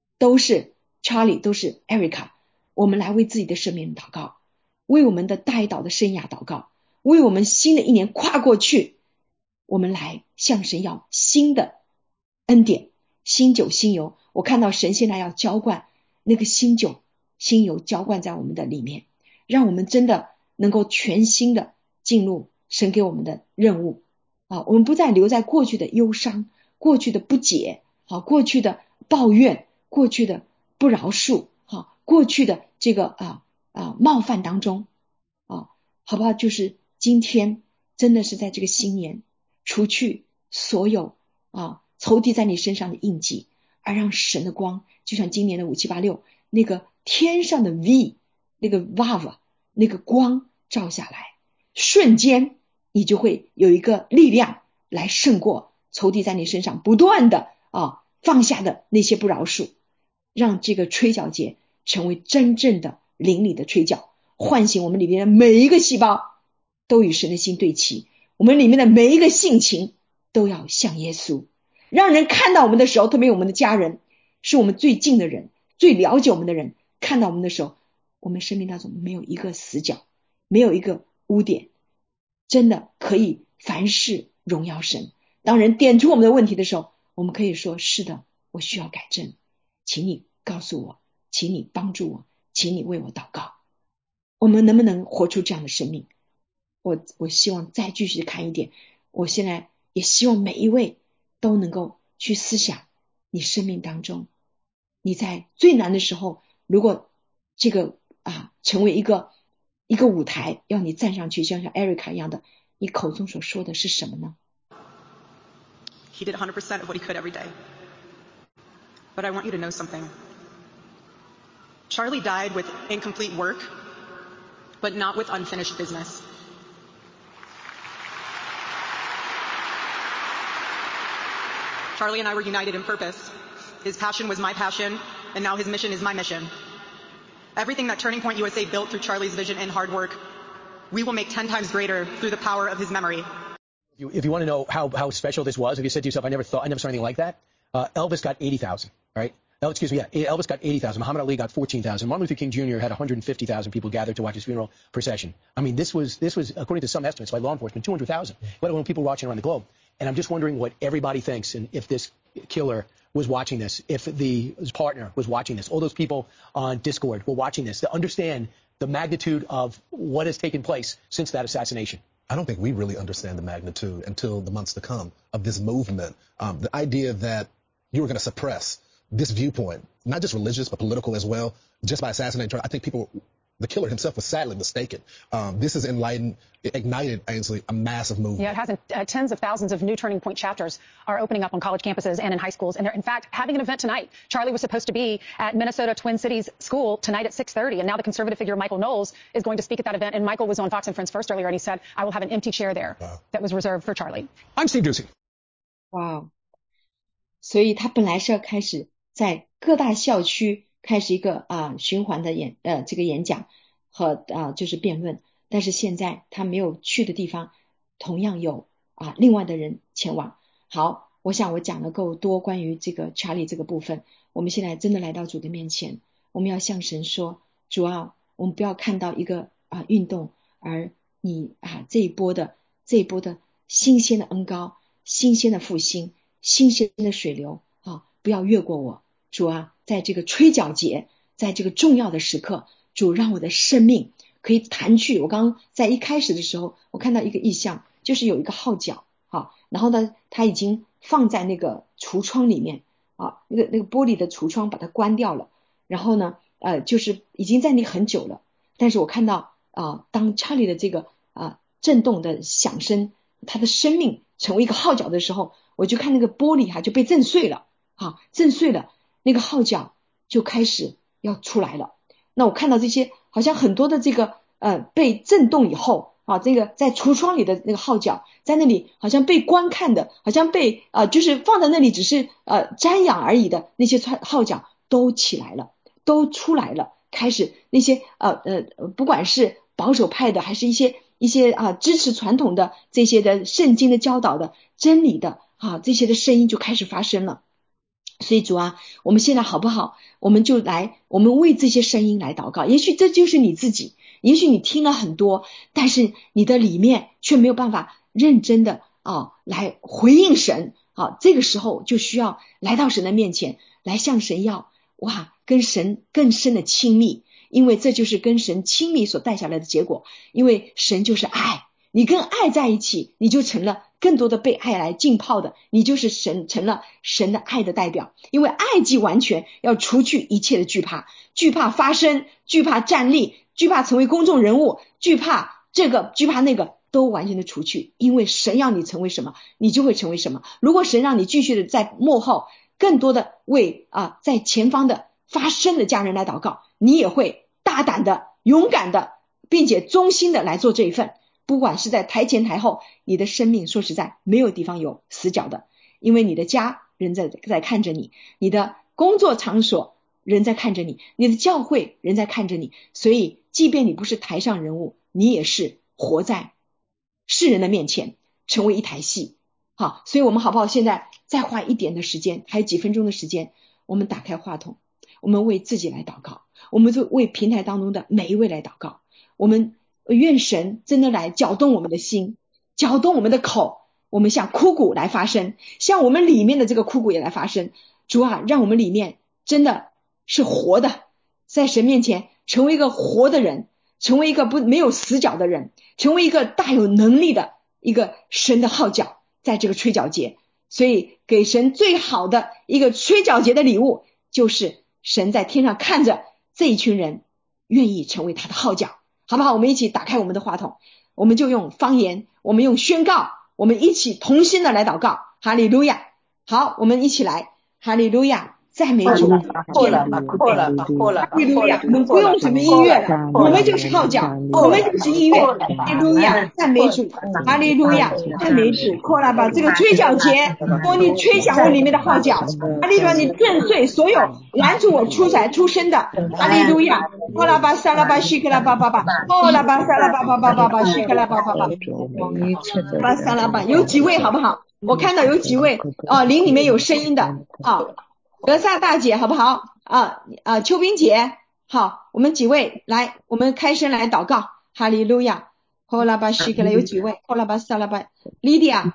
Charlie， 都是 Erica， 我们来为自己的生命祷告，为我们的代祷的生涯祷告，为我们新的一年跨过去，我们来向神要新的恩典，新酒新油。我看到神现在要浇灌那个新酒新油，浇灌在我们的里面，让我们真的能够全新的进入神给我们的任务我们不再留在过去的忧伤，过去的不解过去的抱怨，过去的不饶恕过去的这个冒犯当中好不好？就是今天真的是在这个新年，除去所有仇敌在你身上的印记，而让神的光，就像今年的5786那个天上的 V， 那个 Vav， 那个光照下来，瞬间你就会有一个力量来胜过仇敌在你身上不断的放下的那些不饶恕，让这个吹角节成为真正的灵里的吹角，唤醒我们里面的每一个细胞都与神的心对齐，我们里面的每一个性情都要像耶稣，让人看到我们的时候，特别我们的家人，是我们最近的人，最了解我们的人，看到我们的时候，我们生命当中没有一个死角，没有一个污点，真的可以凡事荣耀神。当人点出我们的问题的时候，我们可以说是的，我需要改正，请你告诉我，请你帮助我，请你为我祷告。我们能不能活出这样的生命？我希望再继续看一点，我现在也希望每一位都能够去思想你生命当中，你在最难的时候，如果这个成为一个一个舞台要你站上去，像 Erica 一样的，你口中所说的是什么呢？ He did 100% of what he could every day. But I want you to know something. Charlie died with incomplete work, but not with unfinished business. Charlie and I were united in purpose. His passion was my passion, and now his mission is my mission. Everything that Turning Point USA built through Charlie's vision and hard work, we will make 10 times greater through the power of his memory. If you want to know how special this was, if you said to yourself, I never saw anything like that, Elvis got 80,000, right? Elvis got 80,000. Muhammad Ali got 14,000. Martin Luther King Jr. had 150,000 people gathered to watch his funeral procession. I mean, this was, according to some estimates by law enforcement, 200,000, let alone people watching around the globe. And I'm just wondering what everybody thinks, and if this killer was watching this, if his partner was watching this, all those people on Discord were watching this, to understand the magnitude of what has taken place since that assassination. I don't think we really understand the magnitude until the months to come of this movement. The idea that you were going to suppress this viewpoint, not just religious, but political as well, just by assassinating Trump. I think the killer himself was sadly mistaken. This has ignited, Ainsley, a massive movement. Yeah, it hasn't. Tens of thousands of new Turning Point chapters are opening up on college campuses and in high schools. And they're, in fact, having an event tonight. Charlie was supposed to be at Minnesota Twin Cities School tonight at 6:30. And now the conservative figure Michael Knowles is going to speak at that event. And Michael was on Fox and Friends First earlier, and he said, I will have an empty chair there that was reserved for Charlie. I'm Steve Doocy. Wow. 所以他本来是要开始在各大校区开始一个循环的这个演讲和就是辩论，但是现在他没有去的地方，同样有另外的人前往。好，我想我讲的够多关于这个 Charlie 这个部分，我们现在真的来到主的面前，我们要向神说，主啊，我们不要看到一个运动，而你这一波的新鲜的恩膏，新鲜的复兴，新鲜的水流不要越过我。主啊，在这个吹角节，在这个重要的时刻，主让我的生命可以弹去。我刚刚在一开始的时候，我看到一个意象，就是有一个号角然后呢，它已经放在那个橱窗里面那个玻璃的橱窗把它关掉了，然后呢就是已经在那很久了，但是我看到当 Charlie 的这个震动的响声，他的生命成为一个号角的时候，我就看那个玻璃就被震碎了震碎了，那个号角就开始要出来了。那我看到这些好像很多的这个被震动以后这个在橱窗里的那个号角在那里好像被观看的，好像被就是放在那里只是瞻仰而已的那些号角都起来了，都出来了，开始那些不管是保守派的还是一些支持传统的这些的圣经的教导的真理的这些的声音就开始发生了。所以主啊，我们现在好不好，我们为这些声音来祷告。也许这就是你自己，也许你听了很多，但是你的里面却没有办法认真的来回应神这个时候就需要来到神的面前，来向神要跟神更深的亲密，因为这就是跟神亲密所带下来的结果。因为神就是爱，你跟爱在一起，你就成了更多的被爱来浸泡的，你就是成了神的爱的代表。因为爱既完全，要除去一切的惧怕，惧怕发声，惧怕站立，惧怕成为公众人物，惧怕这个惧怕那个，都完全的除去。因为神要你成为什么，你就会成为什么。如果神让你继续的在幕后更多的为在前方的发声的家人来祷告，你也会大胆的勇敢的并且忠心的来做这一份。不管是在台前台后，你的生命说实在没有地方有死角的，因为你的家人在看着你，你的工作场所人在看着你，你的教会人在看着你。所以即便你不是台上人物，你也是活在世人的面前，成为一台戏。好，所以我们好不好现在再花一点的时间，还有几分钟的时间，我们打开话筒，我们为自己来祷告，我们就为平台当中的每一位来祷告。我们愿神真的来搅动我们的心，搅动我们的口，我们向枯骨来发声，向我们里面的这个枯骨也来发声。主啊，让我们里面真的是活的，在神面前成为一个活的人，成为一个没有死角的人，成为一个大有能力的一个神的号角，在这个吹角节。所以给神最好的一个吹角节的礼物，就是神在天上看着这一群人愿意成为他的号角。 好不好？我们一起打开我们的话筒，我们就用方言，我们用宣告，我们一起同心的来祷告。哈利路亚！好，我们一起来，哈利路亚！赞美主，哈利路亚！我们不用什么音乐了，我们就是号角，我们就是音乐。哈利路亚！赞美主，哈利路亚！赞美主，扩拉把这个吹角节，你吹响我里面的号角，哈利路亚！你震碎所有拦住我出生的，哈利路亚！扩拉巴萨拉巴西克拉巴巴巴，扩拉巴萨拉巴巴巴巴巴西克拉巴巴巴，巴萨拉巴有几位好不好？我看到有几位灵里面有声音的德萨大姐好不好？秋冰姐好，我们几位来，我们开声来祷告，哈利路亚！后拉巴西克拉有几位？后拉巴萨拉巴，莉迪亚，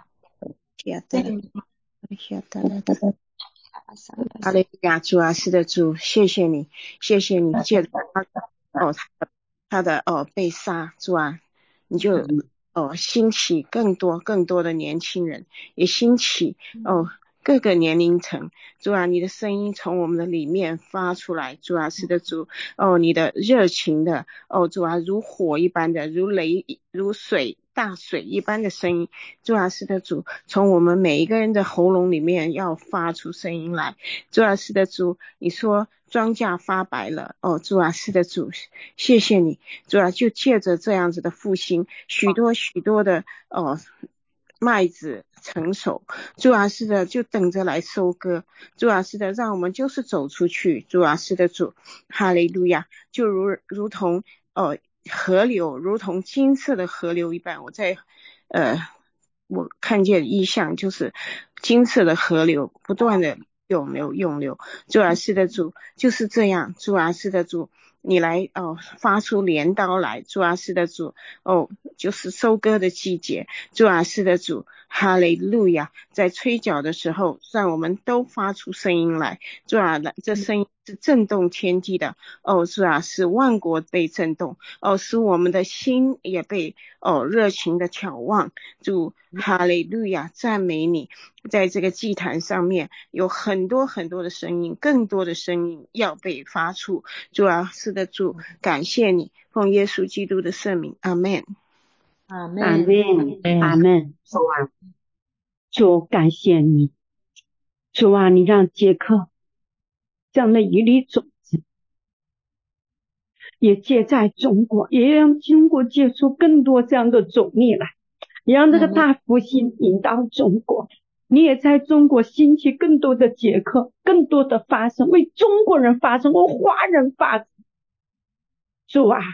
哈利路亚！主啊，是的主，谢谢你，谢谢你，借着他的被杀，主啊，你就兴起更多的年轻人，也兴起各个年龄层，主啊，你的声音从我们的里面发出来，主啊，是的主，你的热情的，主啊，如火一般的，如雷如水大水一般的声音，主啊，是的主，从我们每一个人的喉咙里面要发出声音来，主啊，是的主，你说庄稼发白了，主啊，是的主，谢谢你，主啊，就借着这样子的复兴，许多的麦子成熟，主啊，是的，就等着来收割，主啊，是的，让我们就是走出去，主啊，是的主，哈利路亚，就如同河流，如同金色的河流一般，我看见异象，就是金色的河流不断的涌流，主啊，是的主，就是这样，主啊，是的主，你来发出镰刀来，主啊，是的主，就是收割的季节，主啊，是的主，哈利路亚，在吹角的时候让我们都发出声音来，主啊，这声音是震动天地的，主啊，使万国被震动，使我们的心也被热情的眺望，主，哈利路亚，赞美你，在这个祭坛上面有很多的声音，更多的声音要被发出，主啊，是的主，感谢你，奉耶稣基督的圣名，阿们， 阿们，阿们，主啊，主感谢你，主啊，你让杰克这样的一粒种子也结在中国，也让中国结出更多这样的种粒来，也让这个大复兴引导中国，你也在中国兴起更多的杰克，更多的发声，为中国人发声，为华人发声，主啊，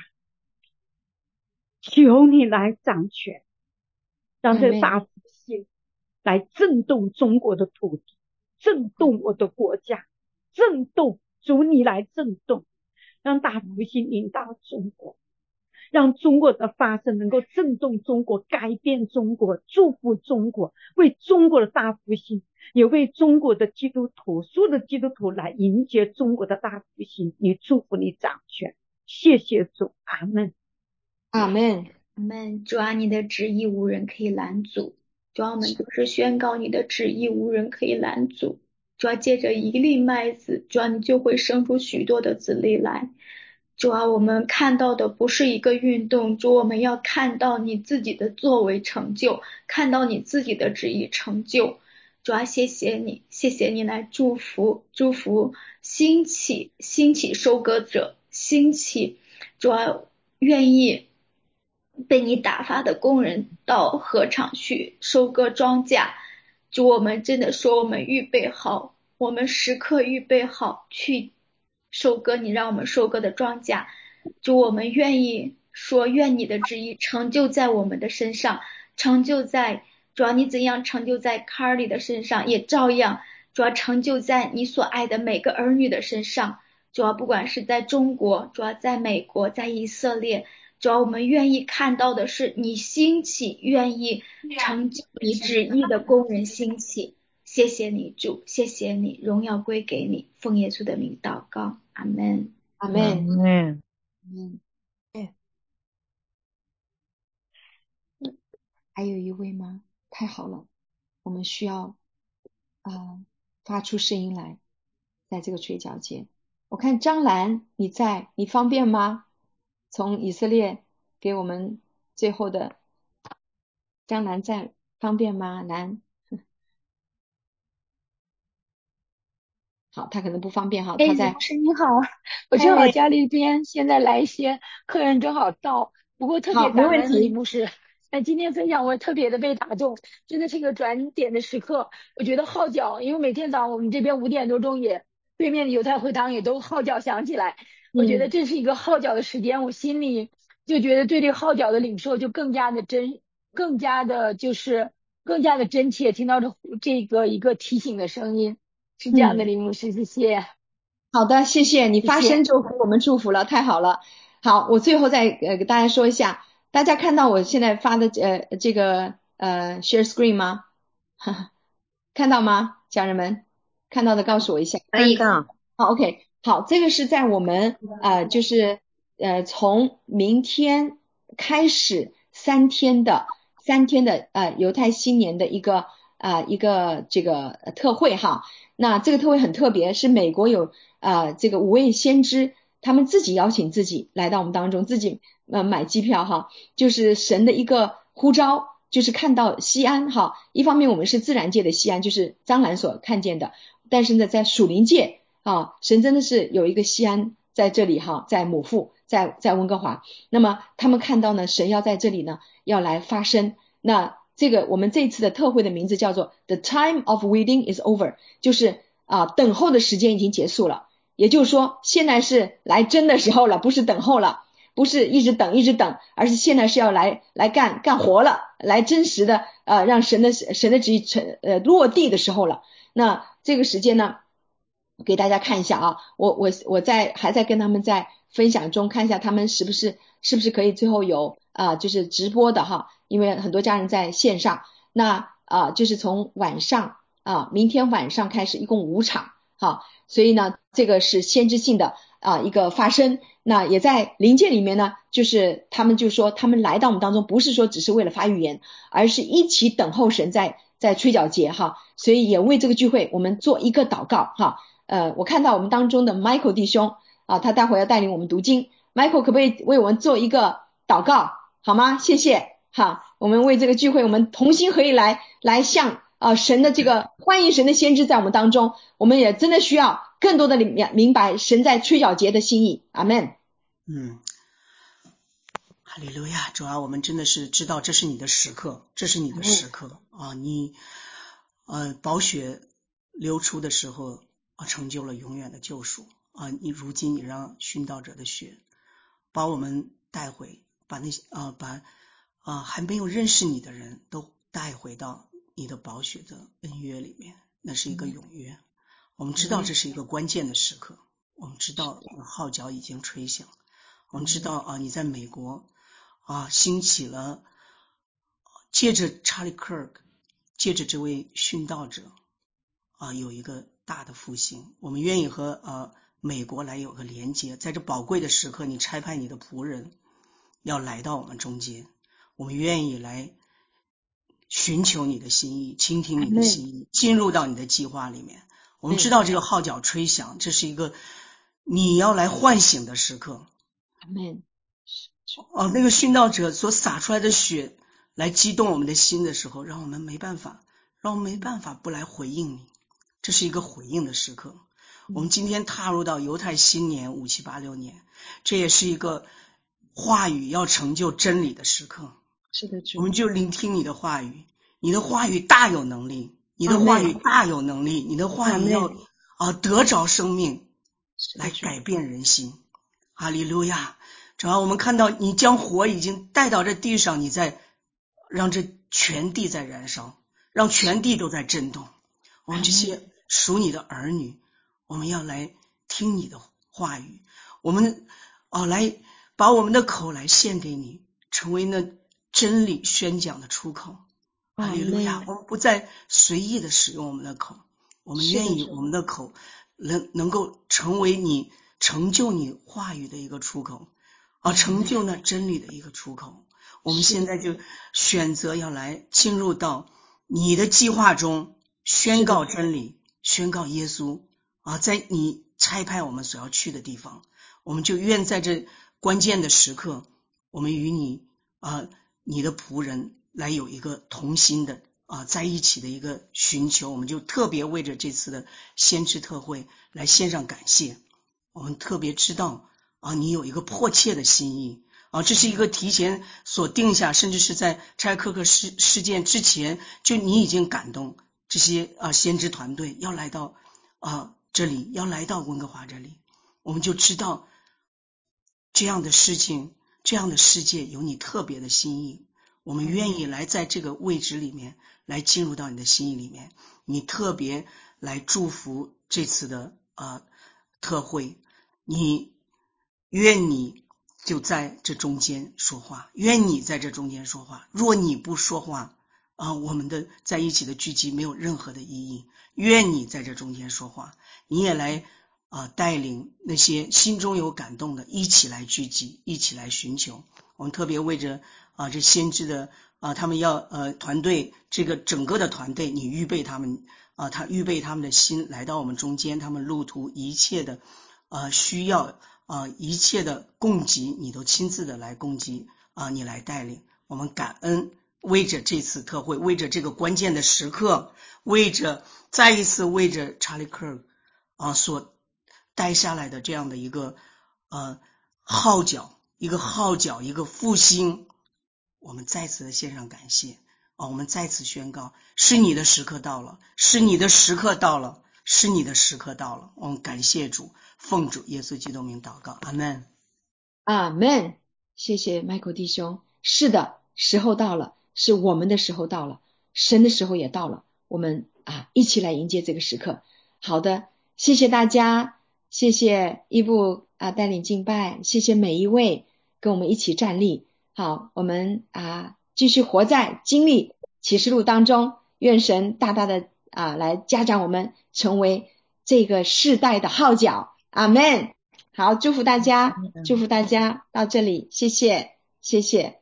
求你来掌权，让这大复兴来震动中国的土地，震动我的国家，震动，主你来震动，让大复兴引导中国，让中国的发声能够震动中国，改变中国，祝福中国，为中国的大复兴，也为中国的基督徒，所有的基督徒来迎接中国的大复兴，你祝福你掌权，谢谢主，阿们， 阿们， 阿们。主啊，你的旨意无人可以拦阻，主啊，我们就是宣告你的旨意无人可以拦阻，主啊，借着一粒麦子，主啊，你就会生出许多的子粒来，主啊，我们看到的不是一个运动，主，我们要看到你自己的作为成就，看到你自己的旨意成就，主啊，谢谢你，谢谢你来祝福兴起收割者，兴起，主啊，愿意被你打发的工人到禾场去收割庄稼，主，我们真的说我们预备好，我们时刻预备好去收割你让我们收割的庄稼，主，我们愿意说愿你的旨意成就在我们的身上，成就在主要你怎样成就在 Carly 的身上，也照样主要成就在你所爱的每个儿女的身上，主要不管是在中国，主要在美国，在以色列，主要我们愿意看到的是你兴起，愿意成就你旨意的工人兴起，谢谢你主，谢谢你，荣耀归给你，奉耶稣的名祷告，阿们， 阿们，还有一位吗？太好了，我们需要发出声音来，在这个吹角节。我看张兰你在，你方便吗？从以色列给我们最后的。张兰在方便吗？兰，好，他可能不方便哈，他在。 牧师你好，我正好家里边现在来一些客人正好到，不过特别感恩李牧师。今天分享我特别的被打动，真的是一个转点的时刻。我觉得号角，因为每天早上我们这边5点多钟也对面的犹太会堂也都号角响起来，我觉得这是一个号角的时间，我心里就觉得对这个号角的领受就更加的更加的真切，听到这个一个提醒的声音，是这样的，李牧师，谢谢。 好的，谢谢你发声就给我们祝福了，太好了。好，我最后再给大家说一下，大家看到我现在发的这个share screen 吗？看到吗，家人们？看到的告诉我一下。 看到。 好 ，OK， 好，这个是在我们就是从明天开始3天的犹太新年的一个这个特会哈。那这个特会很特别，是美国有这个5位先知，他们自己邀请自己来到我们当中，自己买机票哈，就是神的一个呼召，就是看到西安哈。一方面我们是自然界的西安，就是张兰所看见的，但是呢在属灵界啊，神真的是有一个西安在这里哈，在母腹，在温哥华。那么他们看到呢，神要在这里呢要来发声。那这个我们这次的特会的名字叫做 The time of waiting is over， 就是等候的时间已经结束了，也就是说现在是来真的时候了，不是等候了，不是一直等，而是现在是要来干活了，来真实的让神的旨意落地的时候了。那这个时间呢，给大家看一下啊，我还在跟他们在分享中，看一下他们是不是可以最后有就是直播的哈，因为很多家人在线上。那就是从晚上明天晚上开始，一共5场哈，所以呢这个是先知性的一个发生。那也在灵界里面呢，就是他们就说他们来到我们当中，不是说只是为了发预言，而是一起等候神在吹角节哈。所以也为这个聚会我们做一个祷告哈。我看到我们当中的 Michael 弟兄他待会要带领我们读经。 Michael 可不可以为我们做一个祷告好吗？谢谢哈。我们为这个聚会我们同心合意来向神的这个欢迎神的先知在我们当中，我们也真的需要更多的明白神在吹角节的心意。阿们。 哈利路亚。主啊，我们真的是知道这是你的时刻，这是你的时刻你宝血流出的时候成就了永远的救赎你如今你让殉道者的血把我们带回，把那些还没有认识你的人都带回到你的宝血的恩约里面，那是一个永约。我们知道这是一个关键的时刻，我们知道号角已经吹响，我们知道你在美国兴起了，借着 Charlie Kirk， 借着这位殉道者有一个大的复兴。我们愿意和美国来有个连接，在这宝贵的时刻，你差派你的仆人要来到我们中间，我们愿意来寻求你的心意，倾听你的心意，进入到你的计划里面。我们知道这个号角吹响，这是一个你要来唤醒的时刻。那个殉道者所洒出来的血来激动我们的心的时候，让我们没办法不来回应你，这是一个回应的时刻。我们今天踏入到犹太新年5786年，这也是一个话语要成就真理的时刻。 是的， 我们就聆听你的话语，你的话语大有能力，你的话语大有能力，你的话语要得着生命，来改变人心。哈利路亚。主要我们看到你将火已经带到这地上，你在让这全地在燃烧，让全地都在震动。我们这些属你的儿女，我们要来听你的话语，我们来把我们的口来献给你，成为那真理宣讲的出口。哈利路亚。我们不再随意的使用我们的口，我们愿意我们的口能够成为你成就你话语的一个出口成就那真理的一个出口。我们现在就选择要来进入到你的计划中，宣告真理，宣告耶稣在你差派我们所要去的地方。我们就愿在这关键的时刻我们与你你的仆人来有一个同心的在一起的一个寻求，我们就特别为着这次的先知特会来献上感谢。我们特别知道你有一个迫切的心意这是一个提前所定下，甚至是在查理克克事件之前就你已经感动这些先知团队要来到这里，要来到温哥华这里。我们就知道这样的事情，这样的世界有你特别的心意，我们愿意来在这个位置里面来进入到你的心意里面，你特别来祝福这次的特会，愿你就在这中间说话，愿你在这中间说话，若你不说话我们的在一起的聚集没有任何的意义，愿你在这中间说话，你也来带领那些心中有感动的一起来聚集，一起来寻求。我们特别为着这先知的他们要团队，这个整个的团队你预备他们他预备他们的心来到我们中间，他们路途一切的需要一切的供给你都亲自的来供给你来带领。我们感恩为着这次特会，为着这个关键的时刻，再一次为着查理克所带下来的这样的一个号角，一个复兴，我们再次的献上感谢我们再次宣告，是你的时刻到了，是你的时刻到了，是你的时刻到了。我们感谢主，奉主耶稣基督名祷告，阿们， 阿们。谢谢 Michael 弟兄。是的，时候到了，是我们的时候到了，神的时候也到了，我们一起来迎接这个时刻。好的，谢谢大家，谢谢伊布带领敬拜，谢谢每一位跟我们一起站立。好，我们继续活在经历启示录当中，愿神大大的来加长我们，成为这个世代的号角。阿们。好，祝福大家，祝福大家到这里，谢谢，谢谢。